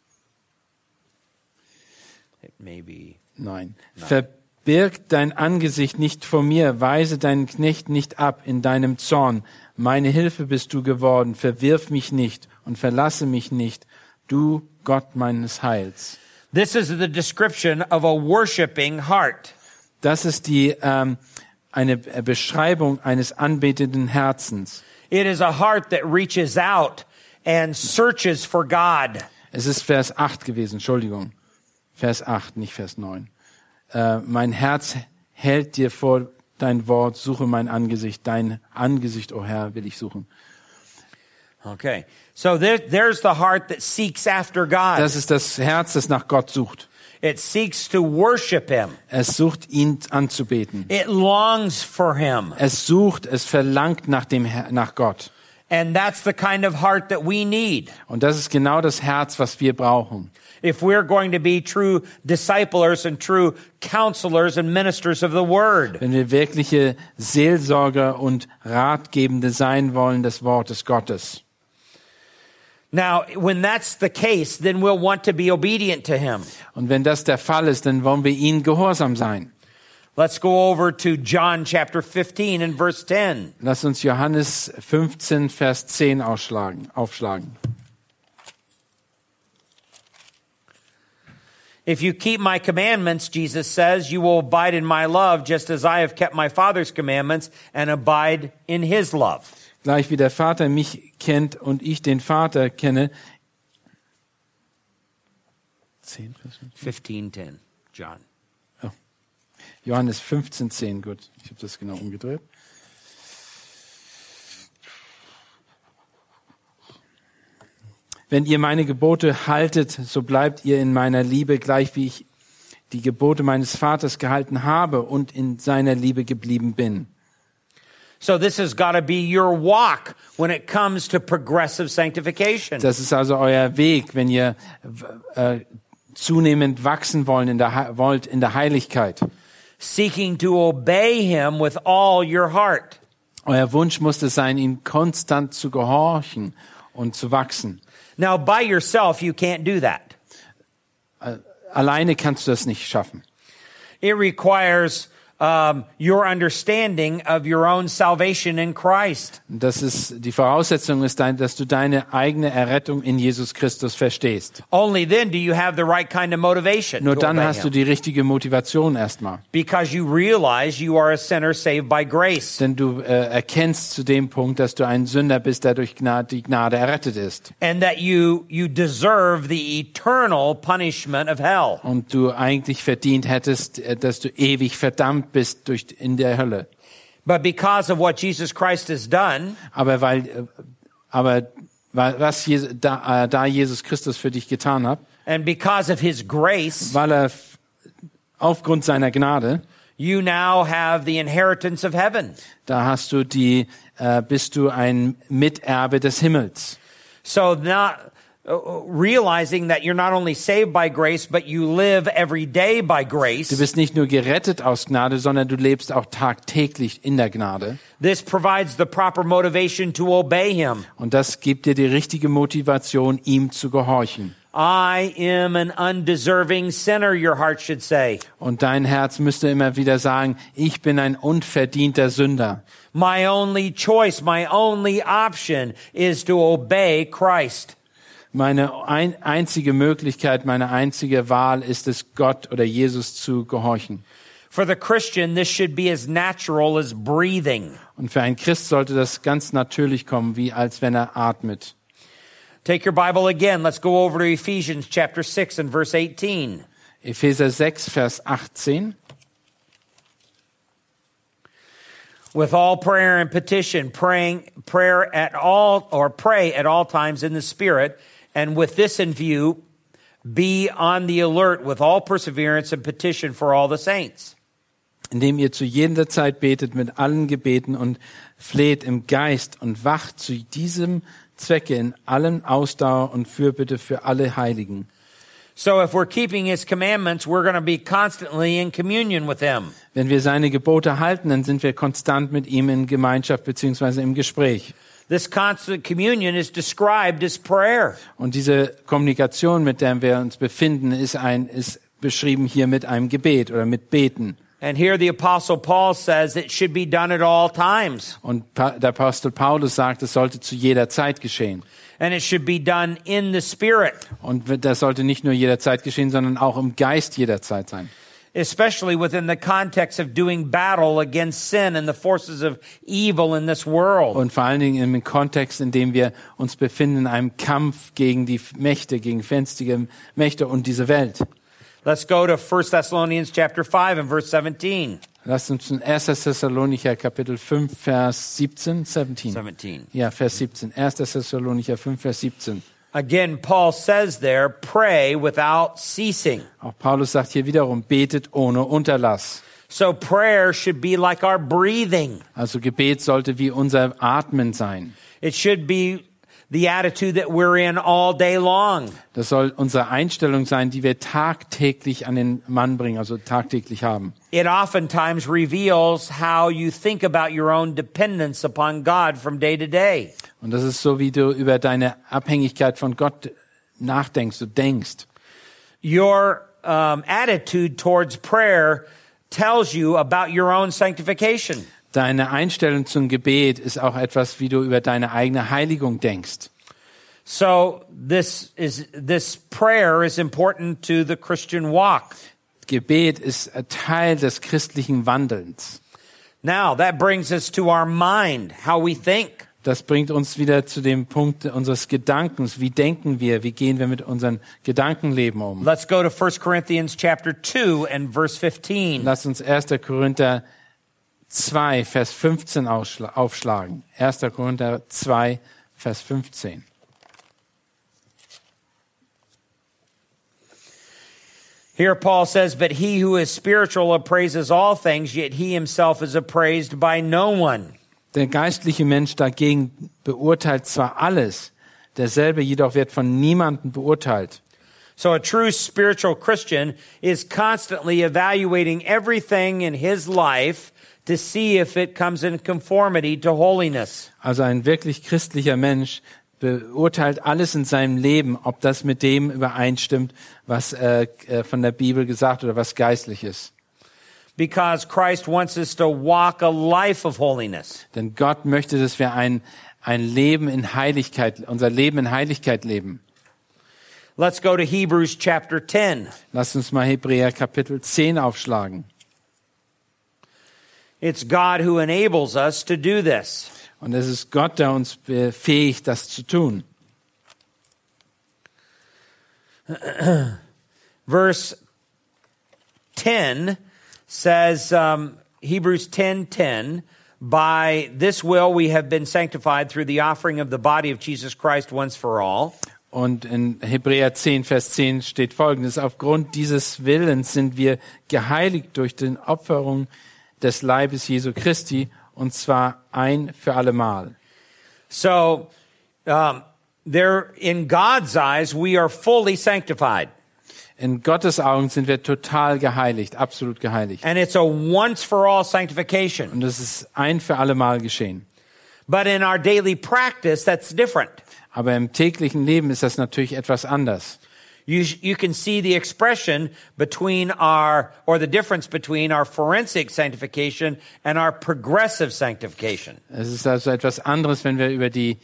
It may be. Nein. Verbirg dein Angesicht nicht vor mir, weise deinen Knecht nicht ab in deinem Zorn. Meine Hilfe bist du geworden, verwirf mich nicht und verlasse mich nicht, du Gott meines Heils. This is the description of a worshiping heart. Das ist eine Beschreibung eines anbetenden Herzens. It is a heart that reaches out and searches for God. Es ist Vers 8 gewesen, Entschuldigung. Vers 8, nicht Vers 9. Mein Herz hält dir vor dein Wort, suche mein Angesicht, dein Angesicht, o Herr, will ich suchen. Okay. So there's the heart that seeks after God. Das ist das Herz, das nach Gott sucht. It seeks to worship him. Es sucht, ihn anzubeten. It longs for him. Es sucht, es verlangt nach Gott. And that's the kind of heart that we need. Und das ist genau das Herz, was wir brauchen. If we're going to be true disciplers and true counselors and ministers of the word. Wenn wir wirkliche Seelsorger und Ratgebende sein wollen des Wortes Gottes. Now, when that's the case, then we'll want to be obedient to him. Und wenn das der Fall ist, dann wollen wir ihm gehorsam sein. Let's go over to John chapter 15 and verse 10. Lass uns Johannes 15, Vers 10 aufschlagen. If you keep my commandments, Jesus says, you will abide in my love, just as I have kept my Father's commandments and abide in his love. Gleich wie der Vater mich kennt und ich den Vater kenne. 15:10, John. Oh. Johannes 15, 10, gut. Ich habe das genau umgedreht. Wenn ihr meine Gebote haltet, so bleibt ihr in meiner Liebe, gleich wie ich die Gebote meines Vaters gehalten habe und in seiner Liebe geblieben bin. So this has got to be your walk when it comes to progressive sanctification. Das ist also euer Weg, wenn ihr zunehmend wachsen wollt in der Heiligkeit. Seeking to obey him with all your heart. Euer Wunsch muss es sein, ihm konstant zu gehorchen und zu wachsen. Now, by yourself, you can't do that. Alleine kannst du das nicht schaffen. It requires your understanding of your own salvation in Christ. Das ist, die Voraussetzung ist, dass du deine eigene Errettung in Jesus Christus verstehst. Only then do you have the right kind of motivation. Nur to dann obey hast du him. die richtige Motivation erstmal. Because you realize you are a sinner saved by grace. Denn du erkennst zu dem Punkt, dass du ein Sünder bist, der durch die Gnade errettet ist. And that you deserve the eternal punishment of hell. Und du eigentlich verdient hättest, dass du ewig verdammt bist in der Hölle. But because of what Jesus Christ has done, Aber was Jesus Christus für dich getan hat, and because of his grace, weil er aufgrund seiner Gnade, you now have the inheritance of heaven. da bist du ein Miterbe des Himmels. So not realizing that you're not only saved by grace, but you live every day by grace. Du bist nicht nur gerettet aus Gnade, sondern du lebst auch tagtäglich in der Gnade. This provides the proper motivation to obey him. Und das gibt dir die richtige Motivation, ihm zu gehorchen. I am an undeserving sinner, your heart should say. Und dein Herz müsste immer wieder sagen, ich bin ein unverdienter Sünder. My only choice, my only option is to obey Christ. Meine einzige Möglichkeit, meine einzige Wahl ist es, Gott oder Jesus zu gehorchen. For the Christian, this should be as natural as breathing. Und für einen Christ sollte das ganz natürlich kommen, wie als wenn er atmet. Take your Bible again. Let's go over to Ephesians chapter 6 and verse 18. Epheser 6, Vers 18. With all prayer and petition, pray at all times in the Spirit, and with this in view, be on the alert with all perseverance and petition for all the saints. Indem ihr zu jeder Zeit betet mit allen Gebeten und fleht im Geist und wacht zu diesem Zwecke in allen Ausdauer und Fürbitte für alle Heiligen. So if we're keeping his commandments, we're going to be constantly in communion with him. Wenn wir seine Gebote halten, dann sind wir konstant mit ihm in Gemeinschaft beziehungsweise im Gespräch. This constant communion is described as prayer. Und diese Kommunikation, mit der wir uns befinden, ist beschrieben hier mit einem Gebet oder mit Beten. And here the Apostle Paul says it should be done at all times. Und der Apostel Paulus sagt, es sollte zu jeder Zeit geschehen. And it should be done in the Spirit. Und das sollte nicht nur jederzeit geschehen, sondern auch im Geist jederzeit sein. Especially within the context of doing battle against sin and the forces of evil in this world. Und vor allen Dingen im Kontext, in dem wir uns befinden, in einem Kampf gegen die Mächte, gegen fenstige Mächte und diese Welt. Let's go to 1 Thessalonians chapter 5 and verse 17. Lasst uns in 1. Thessalonicher Kapitel 5, Vers 17. Ja, Vers 17. 1. Thessalonicher 5, Vers 17. Again, Paul says there, pray without ceasing. Auch Paulus sagt hier wiederum, betet ohne Unterlass. So prayer should be like our breathing. Also Gebet sollte wie unser Atmen sein. It should be the attitude that we're in all day long. Das soll unsere Einstellung sein, die wir tagtäglich an den Mann bringen, also tagtäglich haben. It oftentimes reveals how you think about your own dependence upon God from day to day. Und das ist so, wie du über deine Abhängigkeit von Gott nachdenkst, du denkst. Your attitude towards prayer tells you about your own sanctification. Deine Einstellung zum Gebet ist auch etwas, wie du über deine eigene Heiligung denkst. So this prayer is important to the Christian walk. Gebet ist ein Teil des christlichen Wandelns. Now that brings us to our mind, how we think. Das bringt uns wieder zu dem Punkt unseres Gedankens. Wie denken wir? Wie gehen wir mit unserem Gedankenleben um? Let's go to 1 Corinthians chapter 2 and verse 15. Lass uns 1. Korinther 2, Vers 15 aufschlagen. 1. Korinther 2, Vers 15. Here Paul says, but he who is spiritual appraises all things, yet he himself is appraised by no one. Der geistliche Mensch dagegen beurteilt zwar alles, derselbe jedoch wird von niemandem beurteilt. So a true spiritual Christian is constantly evaluating everything in his life to see if it comes in conformity to holiness. Also ein wirklich christlicher Mensch beurteilt alles in seinem Leben, ob das mit dem übereinstimmt, was von der Bibel gesagt oder was geistlich ist. Because Christ wants us to walk a life of holiness. Denn Gott möchte, dass wir ein Leben in Heiligkeit, unser Leben in Heiligkeit leben. Let's go to Hebrews chapter 10. Lasst uns mal Hebräer Kapitel 10 aufschlagen. It's God who enables us to do this. Und es ist Gott, der uns befähigt, das zu tun. Verse 10 says, Hebrews 10:10, by this will we have been sanctified through the offering of the body of Jesus Christ once for all. Und in Hebräer 10, Vers 10 steht Folgendes: Aufgrund dieses Willens sind wir geheiligt durch die Opferung des Leibes Jesu Christi, und zwar ein für allemal. So, there in God's eyes we are fully sanctified. In Gottes Augen sind wir total geheiligt, absolut geheiligt. And it's a once for all sanctification. Und das ist ein für allemal geschehen. But in our daily practice that's different. Aber im täglichen Leben ist das natürlich etwas anders. You can see the expression between the difference between our forensic sanctification and our progressive sanctification. Es ist also etwas anderes, wenn wir über die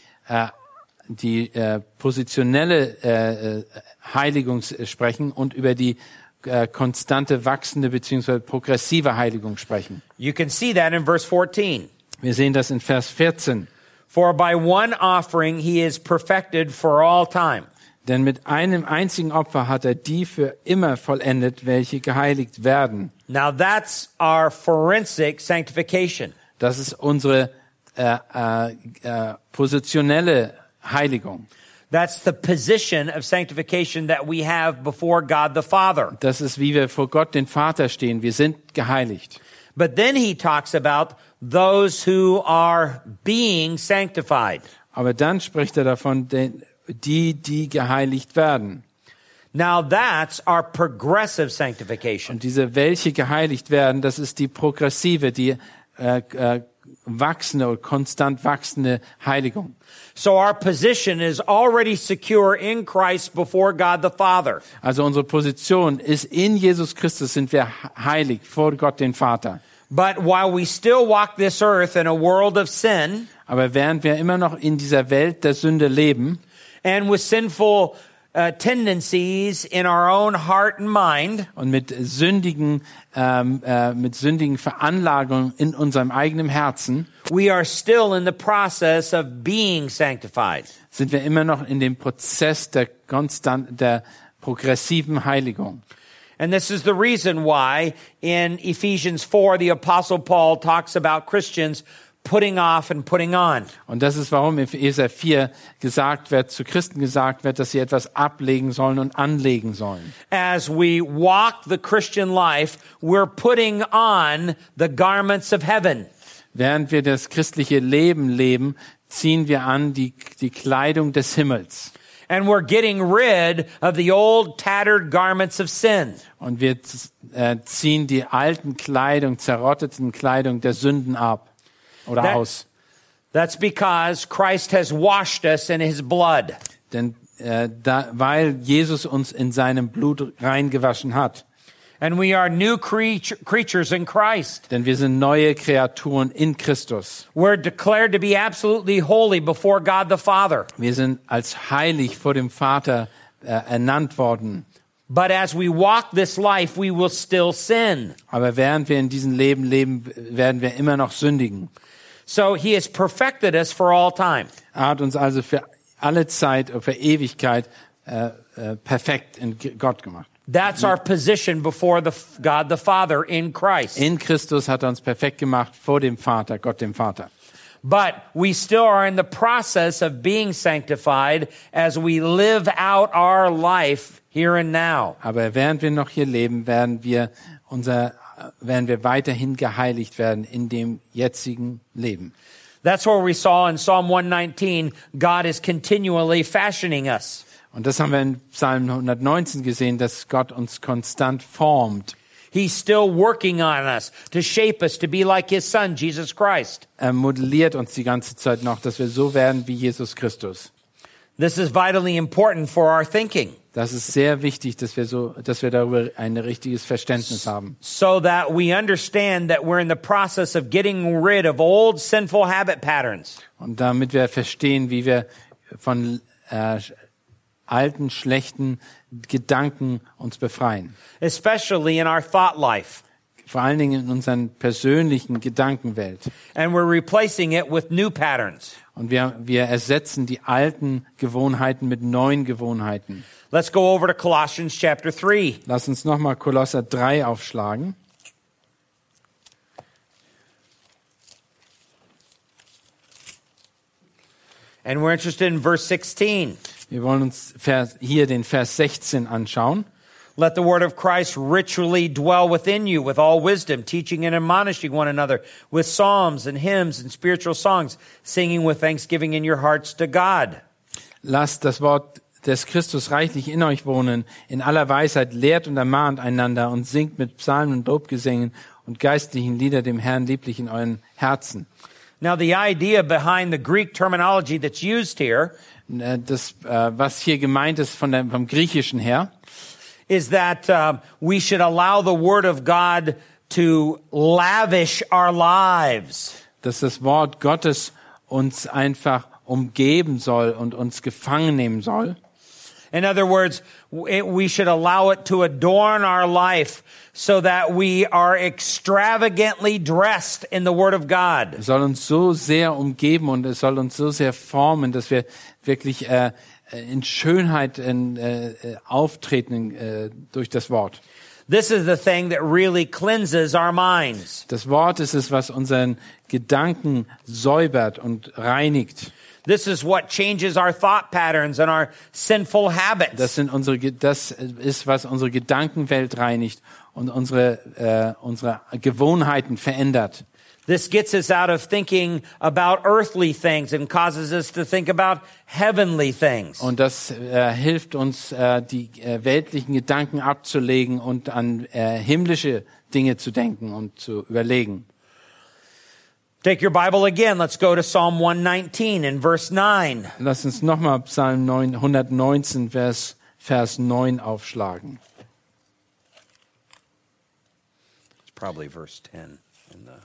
positionelle Heiligung sprechen und über die konstante wachsende bzw. progressive Heiligung sprechen. You can see that in verse 14. Wir sehen das in Vers 14. For by one offering he is perfected for all time. Denn mit einem einzigen Opfer hat er die für immer vollendet, welche geheiligt werden. Now that's our forensic sanctification. Das ist unsere positionelle Heiligung. That's the position of sanctification that we have before God the Father. Das ist, wie wir vor Gott den Vater stehen. Wir sind geheiligt. But then he talks about those who are being sanctified. Aber dann spricht er davon, die geheiligt werden. Now that's our progressive sanctification. Und diese, welche geheiligt werden, das ist die progressive, die wachsende und konstant wachsende Heiligung. So our position is already secure in Christ before God the Father. Also unsere Position ist, in Jesus Christus sind wir heilig vor Gott den Vater. But while we still walk this earth in a world of sin, aber während wir immer noch in dieser Welt der Sünde leben, and with sinful tendencies in our own heart and mind, und mit sündigen Veranlagungen in unserem eigenen Herzen, we are still in the process of being sanctified. Sind wir immer noch in dem Prozess der progressiven Heiligung. And this is the reason why in Ephesians 4, the Apostle Paul talks about Christians putting off and putting on. Und das ist, warum in Epheser 4 gesagt wird, zu Christen gesagt wird, dass sie etwas ablegen sollen und anlegen sollen. As we walk the Christian life, we're putting on the garments of heaven. Während wir das christliche Leben leben, ziehen wir an die Kleidung des Himmels. And we're getting rid of the old tattered garments of sin. Und wir ziehen die alten Kleidung, zerrotteten Kleidung der Sünden ab oder aus. That's because Christ has washed us in his blood. Denn weil Jesus uns in seinem Blut reingewaschen hat. And we are new creatures in Christ. Denn wir sind neue Kreaturen in Christus. We're declared to be absolutely holy before God the Father. Wir sind als heilig vor dem Vater ernannt worden. But as we walk this life, we will still sin. Aber während wir in diesem Leben leben, werden wir immer noch sündigen. So he has perfected us for all time. Er hat uns also für alle Zeit und für Ewigkeit perfekt in Gott gemacht. That's our position before God the Father in Christ. In Christus hat er uns perfekt gemacht vor dem Vater, Gott dem Vater. But we still are in the process of being sanctified as we live out our life here and now. Aber während wir noch hier leben, werden wir weiterhin geheiligt werden in dem jetzigen Leben. That's where we saw in Psalm 119, God is continually fashioning us. Und das haben wir in Psalm 119 gesehen, dass Gott uns konstant formt. He's still working on us to shape us to be like his son, Jesus Christ. Er modelliert uns die ganze Zeit noch, dass wir so werden wie Jesus Christus. This is vitally important for our thinking. Das ist sehr wichtig, dass wir darüber ein richtiges Verständnis haben. So that we understand that we're in the process of getting rid of old sinful habit patterns. Und damit wir verstehen, wie wir von alten, schlechten Gedanken uns befreien. Especially in our thought life. Vor allen Dingen in unserer persönlichen Gedankenwelt. And we're replacing it with new patterns. Und wir ersetzen die alten Gewohnheiten mit neuen Gewohnheiten. Let's go over to Colossians chapter 3. Lass uns nochmal Kolosser 3 aufschlagen. And we're interested in verse 16. Wir wollen uns hier den Vers 16 anschauen. Let the word of Christ richly dwell within you with all wisdom, teaching and admonishing one another with psalms and hymns and spiritual songs, singing with thanksgiving in your hearts to God. Lasst das Wort des Christus reichlich in euch wohnen. In aller Weisheit lehrt und ermahnt einander und singt mit Psalmen und Lobgesängen und geistlichen Lieder dem Herrn lieblich in euren Herzen. Now the idea behind the Greek terminology that's used here Das, was hier gemeint ist vom Griechischen her, is that we should allow the word of God to lavish our lives. dass das Wort Gottes uns einfach umgeben soll und uns gefangen nehmen soll. In other words, we should allow it to adorn our life so that we are extravagantly dressed in the Word of God. Es soll uns so sehr umgeben und es soll uns so sehr formen, dass wir wirklich in Schönheit auftreten durch das Wort. This is the thing that really cleanses our minds. Das Wort ist es, was unseren Gedanken säubert und reinigt. This is what changes our thought patterns and our sinful habits. Das ist, was unsere Gedankenwelt reinigt und unsere Gewohnheiten verändert. This gets us out of thinking about earthly things and causes us to think about heavenly things. Und das hilft uns, die weltlichen Gedanken abzulegen und an himmlische Dinge zu denken und zu überlegen. Take your Bible again. Let's go to Psalm 119 and verse 9. Lass uns nochmal Psalm 119, Vers 9 aufschlagen. It's probably verse 10 in the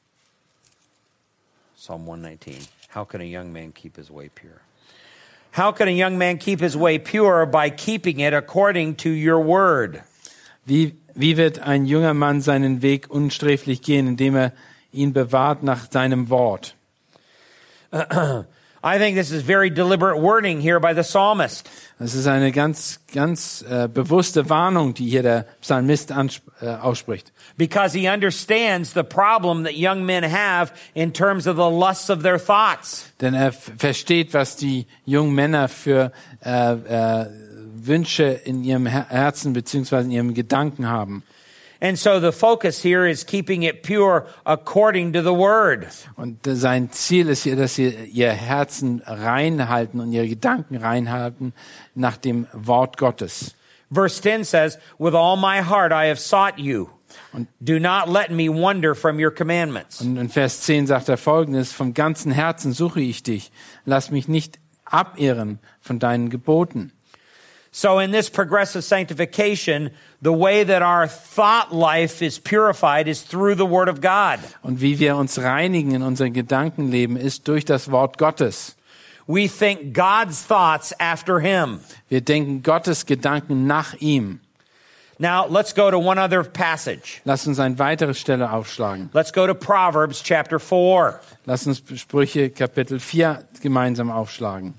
Psalm 119. How can a young man keep his way pure? How can a young man keep his way pure? By keeping it according to your word. Wie wird ein junger Mann seinen Weg unsträflich gehen, indem er ihn bewahrt nach seinem Wort? I think this is very deliberate wording here by the psalmist. Das ist eine ganz bewusste Warnung, die hier der Psalmist ausspricht. Because he understands the problem that young men have in terms of the lusts of their thoughts. Denn er versteht, was die jungen Männer für Wünsche in ihrem Herzen beziehungsweise in ihrem Gedanken haben. And so the focus here is keeping it pure according to the word. Und sein Ziel ist hier, dass sie ihr Herzen reinhalten und ihre Gedanken reinhalten nach dem Wort Gottes. Verse 10 says, "With all my heart I have sought you. Do not let me wander from your commandments." Und in Vers 10 sagt er Folgendes: Vom ganzen Herzen suche ich dich. Lass mich nicht abirren von deinen Geboten. So in this progressive sanctification, the way that our thought life is purified is through the Word of God. Und wie wir uns reinigen in unserem Gedankenleben, ist durch das Wort Gottes. We think God's thoughts after Him. Wir denken Gottes Gedanken nach ihm. Now, let's go to one other passage. Lass uns eine weitere Stelle aufschlagen. Let's go to Proverbs chapter 4. Lass uns Sprüche Kapitel 4 gemeinsam aufschlagen.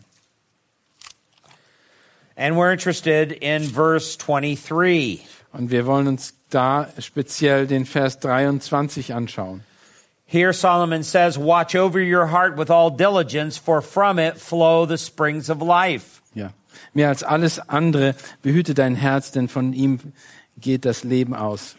And we're interested in verse 23. Und wir wollen uns da speziell den Vers 23 anschauen. Here Solomon says, "Watch over your heart with all diligence, for from it flow the springs of life." Ja. Mehr als alles andere behüte dein Herz, denn von ihm geht das Leben aus.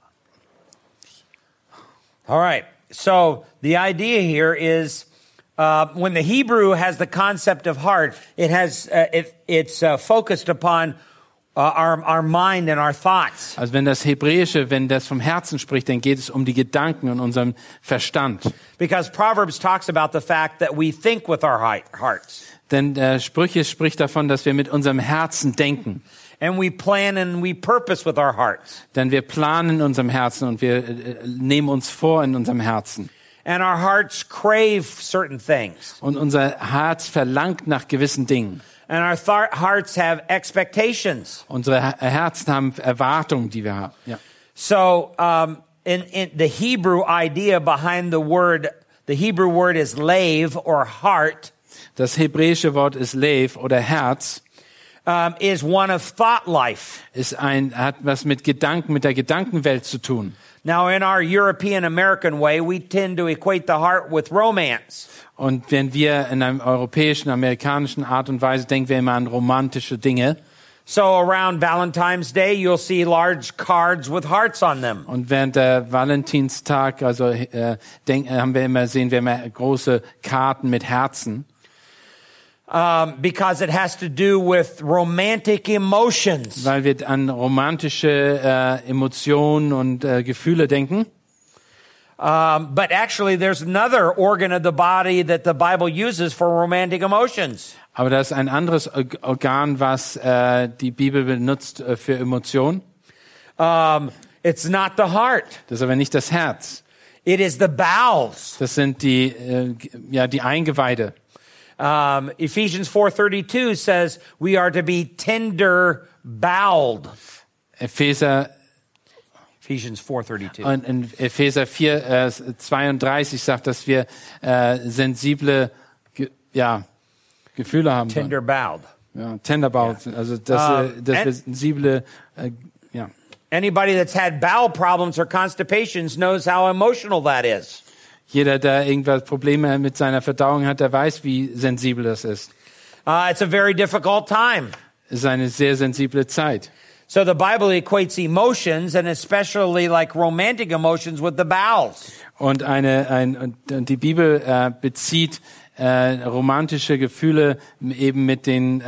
All right. So the idea here is when the Hebrew has the concept of heart, it has it's focused upon our mind and our thoughts. Also wenn das vom Herzen spricht, dann geht es um die Gedanken und unseren Verstand. Because Proverbs talks about the fact that we think with our hearts. Denn Sprüche spricht davon, dass wir mit unserem Herzen denken. And we plan and we purpose with our hearts. Denn wir planen in unserem Herzen und wir nehmen uns vor in unserem Herzen. And our hearts crave certain things. Und unser Herz verlangt nach gewissen Dingen. And our hearts have expectations. Unsere Herzen haben Erwartungen, die wir haben. Ja. So, in the Hebrew idea behind the Hebrew word is lave or heart. Das hebräische Wort ist Lev oder Herz. Is one of thought life. Hat was mit der Gedankenwelt zu tun. Now, in our European American way, we tend to equate the heart with romance. Und wenn wir in einer europäischen, amerikanischen Art und Weise denken wir immer an romantische Dinge. So around Valentine's Day, you'll see large cards with hearts on them. Und während der Valentinstag, sehen wir immer große Karten mit Herzen. Because it has to do with romantic emotions. Weil wir an romantische Emotionen und Gefühle denken. But actually there's another organ of the body that the Bible uses for romantic emotions. Aber das ist ein anderes Organ, was die Bibel benutzt für Emotionen. It's not the heart. Das ist aber nicht das Herz. It is the bowels. Das sind die Eingeweide. Ephesians 4:32 says we are to be tender-boweled. Ephesians 4:32. Und in Epheser 4:32 sagt, dass wir sensible Gefühle haben. Tender-bowed. Ja, tender-bowed sind. Also dass wir sensible Anybody that's had bowel problems or constipations knows how emotional that is. Jeder, der irgendwas Probleme mit seiner Verdauung hat, der weiß, wie sensibel das ist. It's a very difficult time. Es ist eine sehr sensible Zeit. So the Bible equates emotions and especially like romantic emotions with the bowels. Und die Bibel bezieht romantische Gefühle eben mit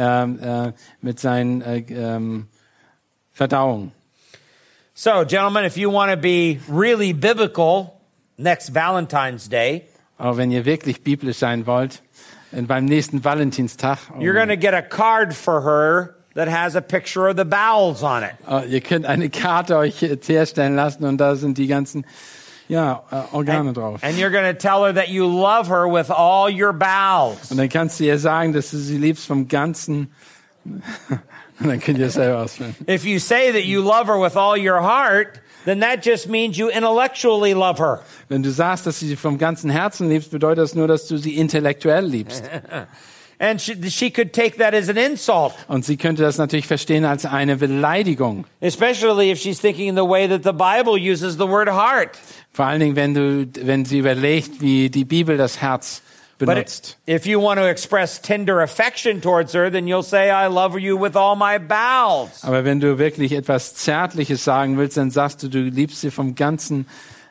seinen Verdauungen. So, gentlemen, if you want to be really biblical next Valentine's Day, aber wenn ihr wirklich biblisch sein wollt, beim nächsten Valentinstag, you're going to get a card for her that has a picture of the bowels on it. Ihr könnt eine Karte euch herstellen lassen und da sind die ganzen Organe drauf. And you're going to tell her that you love her with all your bowels. Und dann kannst du ihr sagen, dass du sie liebst vom ganzen Und dann könnt ihr es selber ausführen. If you say that you love her with all your heart, then that just means you intellectually love her. Wenn du sagst, dass du sie vom ganzen Herzen liebst, bedeutet das nur, dass du sie intellektuell liebst. And she could take that as an insult, Und sie könnte das natürlich verstehen als eine Beleidigung. especially if she's thinking the way that the Bible uses the word heart. Vor allen Dingen, wenn sie überlegt, wie die Bibel das Herz But benutzt. if you want to express tender affection towards her, then you'll say, I love you with all my bowels. Aber wenn du wirklich etwas Zärtliches sagen willst, dann sagst du liebst sie vom ganzen.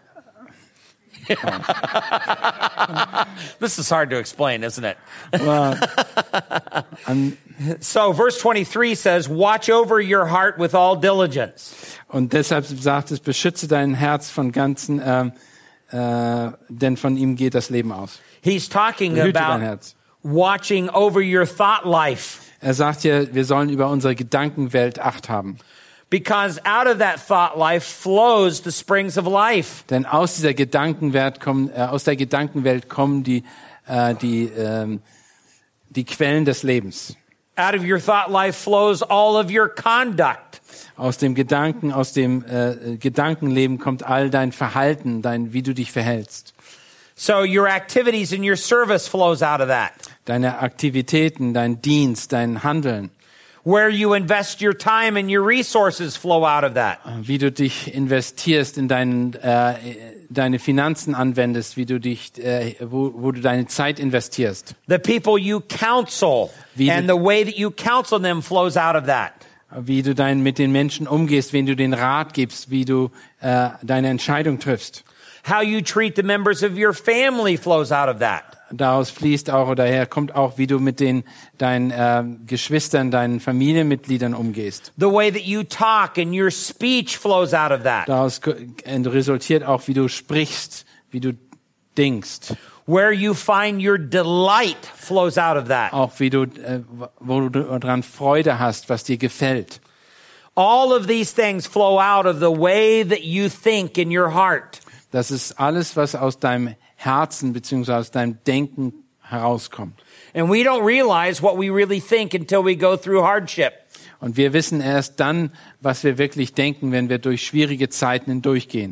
This is hard to explain, isn't it? An, So verse 23 says, watch over your heart with all diligence. und deshalb sagt es, beschütze dein Herz von ganzen, denn von ihm geht das Leben aus. He's talking Behüte dein about Herz. watching over your thought life. Er sagt ja, wir sollen über unsere Gedankenwelt Acht haben. Because out of that thought life flows the springs of life. Denn aus dieser Gedankenwelt kommen die Quellen des Lebens. Out of your thought life flows all of your conduct. Aus dem Gedankenleben kommt all dein Verhalten, wie du dich verhältst. So your activities and your service flows out of that. Deine Aktivitäten, dein Dienst, dein Handeln. Where you invest your time and your resources flow out of that. Wie du dich investierst in deine Finanzen anwendest, wie du dich, wo du deine Zeit investierst. The people you counsel Wie and du- the way that you counsel them flows out of that. Wie du mit den Menschen umgehst, wen du den Rat gibst, wie du deine Entscheidung triffst. How you treat the members of your family flows out of that. Daraus fließt auch oder herkommt auch, wie du mit deinen Geschwistern, deinen Familienmitgliedern umgehst. The way that you talk and your speech flows out of that. Daraus resultiert auch, wie du sprichst, wie du denkst. Where you find your delight flows out of that. Auch wie du, wo du daran Freude hast, was dir gefällt. All of these things flow out of the way that you think in your heart. Das ist alles, was aus deinem Herzen bzw. aus deinem Denken herauskommt. And we don't realize what we really think until we go through hardship. Und wir wissen erst dann, was wir wirklich denken, wenn wir durch schwierige Zeiten hindurchgehen.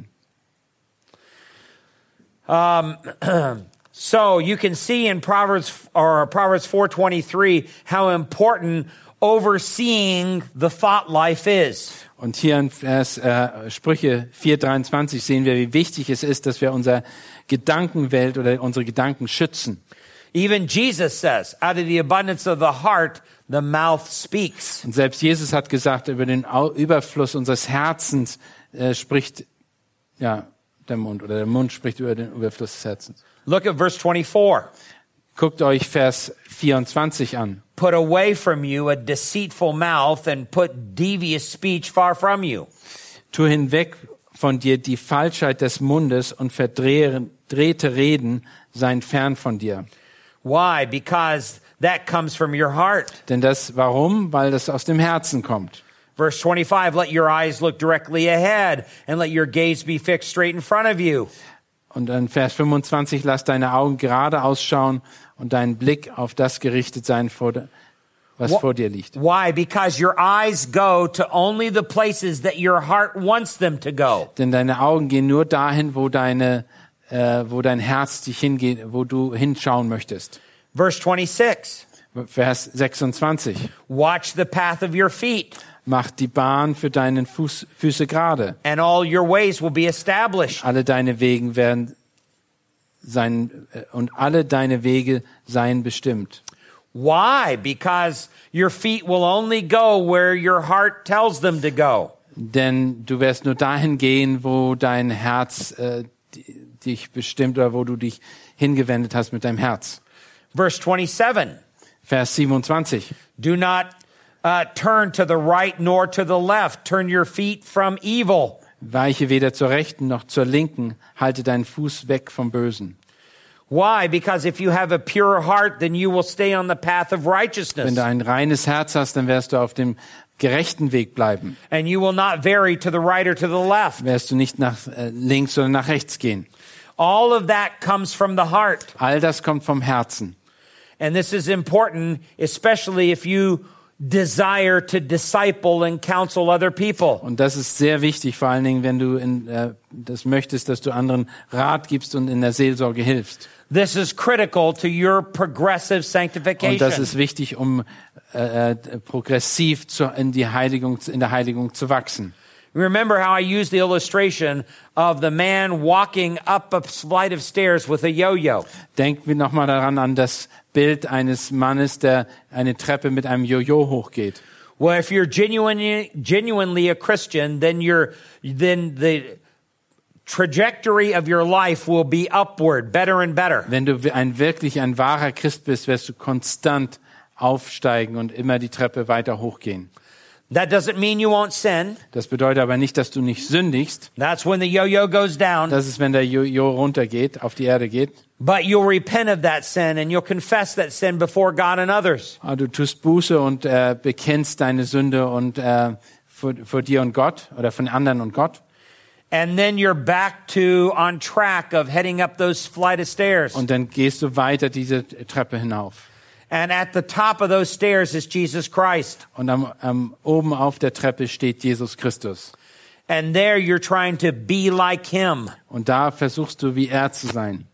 So you can see in Proverbs 4:23 how important overseeing the thought life is. Und hier in Sprüche 4,23 sehen wir, wie wichtig es ist, dass wir unsere Gedankenwelt oder unsere Gedanken schützen. Even Jesus says, out of the abundance of the heart, the mouth speaks. Und selbst Jesus hat gesagt, über den Überfluss unseres Herzens spricht der Mund, oder der Mund spricht über den Überfluss des Herzens. Look at verse 24. Guckt euch Vers 24 an. Put away from you a deceitful mouth and put devious speech far from you. Tu hinweg von dir die Falschheit des Mundes und verdrehte Reden seien fern von dir. Why? Because that comes from your heart. Denn warum? Weil das aus dem Herzen kommt. Verse 25, let your eyes look directly ahead and let your gaze be fixed straight in front of you. Und dann Vers 25, lass deine Augen gerade ausschauen und dein Blick auf das gerichtet sein, was vor dir liegt. Why? Because your eyes go to only the places that your heart wants them to go. Denn deine Augen gehen nur dahin, wo dein Herz dich hingeht, wo du hinschauen möchtest. Verse 26, Vers 26. watch the path of your feet Mach die Bahn für deine Füße gerade. and all your ways will be established. Alle deine Wege seien bestimmt. Why? Because your feet will only go where your heart tells them to go. Denn du wirst nur dahin gehen, wo dein Herz dich bestimmt oder wo du dich hingewendet hast mit deinem Herz. Verse 27, Vers 27. do not turn to the right nor to the left. Turn your feet from evil. Weiche weder zur rechten noch zur linken, halte deinen Fuß weg vom Bösen. Why? Because if you have a pure heart, then you will stay on the path of Wenn righteousness. du ein reines Herz hast, dann wirst du auf dem gerechten Weg bleiben. And you will not vary to the right or to the left. Wirst du nicht nach links oder nach rechts gehen. All of that comes from the heart. All das kommt vom Herzen. And this is important, especially if you desire to disciple and counsel other people. Und das ist sehr wichtig, vor allen Dingen, wenn du das möchtest, dass du anderen Rat gibst und in der Seelsorge hilfst. This is critical to your progressive sanctification. Und das ist wichtig, um progressiv in der Heiligung zu wachsen. Remember how I used the illustration of the man walking up a flight of stairs with a yo-yo. Denken wir nochmal daran an das Bild eines Mannes, der eine Treppe mit einem Jojo hochgeht. Well, if you're genuinely a Christian, then the trajectory of your life will be upward, better and better. Wenn du wirklich ein wahrer Christ bist, wirst du konstant aufsteigen und immer die Treppe weiter hochgehen. That doesn't mean you won't sin. Das bedeutet aber nicht, dass du nicht sündigst. That's when the yo-yo goes down. Das ist, wenn der Jojo runtergeht, auf die Erde geht. But you'll repent of that sin and you'll confess that sin before God and others. Du tust Buße und bekennst deine Sünde und vor dir und Gott oder von anderen und Gott. And then you're back to on track of heading up those flight of stairs. Und dann gehst du weiter diese Treppe hinauf. And at the top of those stairs is Jesus Christ. Und oben auf der Treppe steht Jesus Christus. And there you're trying to be like him. Und da versuchst du, wie er zu sein.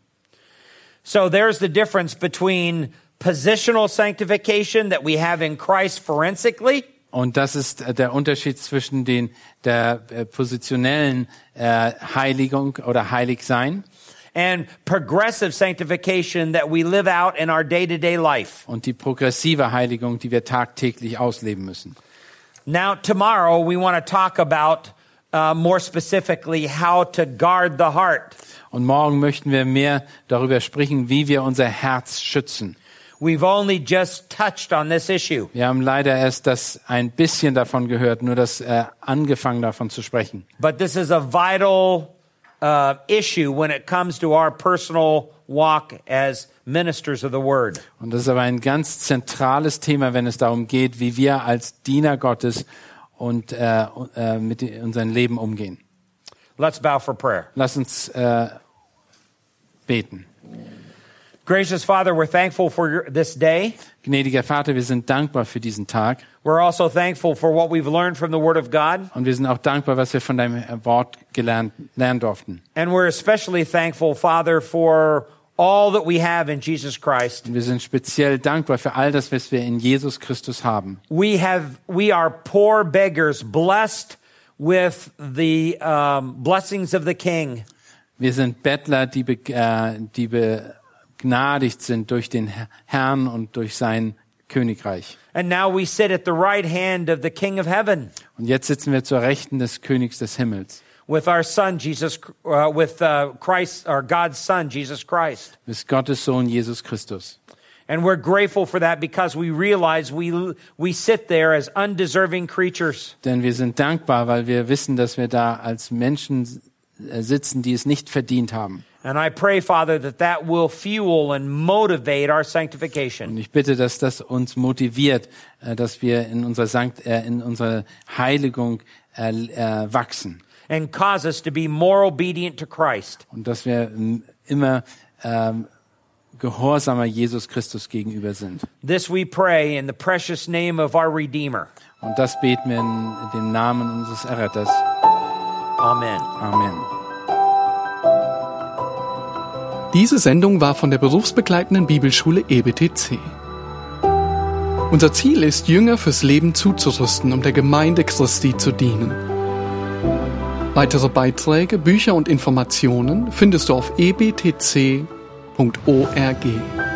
So there's the difference between positional sanctification that we have in Christ forensically. Und das ist der Unterschied zwischen der positionellen Heiligung oder Heiligsein and progressive sanctification that we live out in our day-to-day life. und die progressive Heiligung, die wir tagtäglich ausleben müssen. Now, tomorrow we want to talk about more specifically how to guard the heart. Und morgen möchten wir mehr darüber sprechen, wie wir unser Herz schützen. We've only just touched on this issue. Wir haben leider erst ein bisschen davon gehört, nur angefangen davon zu sprechen. But this is a vital issue when it comes to our personal walk as ministers of the Word. Und das ist aber ein ganz zentrales Thema, wenn es darum geht, wie wir als Diener Gottes und mit unserem Leben umgehen. Let's bow for prayer. Lass uns beten. Gracious Father, we're thankful for this day. Gnädiger Vater, wir sind dankbar für diesen Tag. We're also thankful for what we've learned from the Word of God. Und wir sind auch dankbar, was wir von deinem Wort lernen durften. And we're especially thankful, Father, for all that we have in Jesus Christ. Und wir sind speziell dankbar für all das, was wir in Jesus Christus haben. We are poor beggars, blessed with the blessings of the King. Wir sind Bettler, die begnadigt sind durch den Herrn und durch sein Königreich. And now we sit at the right hand of the King of Heaven. Und jetzt sitzen wir zur Rechten des Königs des Himmels. With our Son Jesus, Christ, our God's Son Jesus Christ. Mit Gottes Sohn Jesus Christus. And we're grateful for that because we realize we sit there as undeserving creatures. Denn wir sind dankbar, weil wir wissen, dass wir da als Menschen sitzen, die es nicht verdient haben. And I pray, Father, that will fuel and motivate our sanctification. Und ich bitte, dass das uns motiviert, dass wir in unserer Heiligung wachsen. And cause us to be more obedient to Christ. Und dass wir immer gehorsamer Jesus Christus gegenüber sind. This we pray in the precious name of our Redeemer. Und das beten wir in dem Namen unseres Erretters. Amen. Amen. Diese Sendung war von der berufsbegleitenden Bibelschule EBTC. Unser Ziel ist, Jünger fürs Leben zuzurüsten, um der Gemeinde Christi zu dienen. Weitere Beiträge, Bücher und Informationen findest du auf ebtc.org.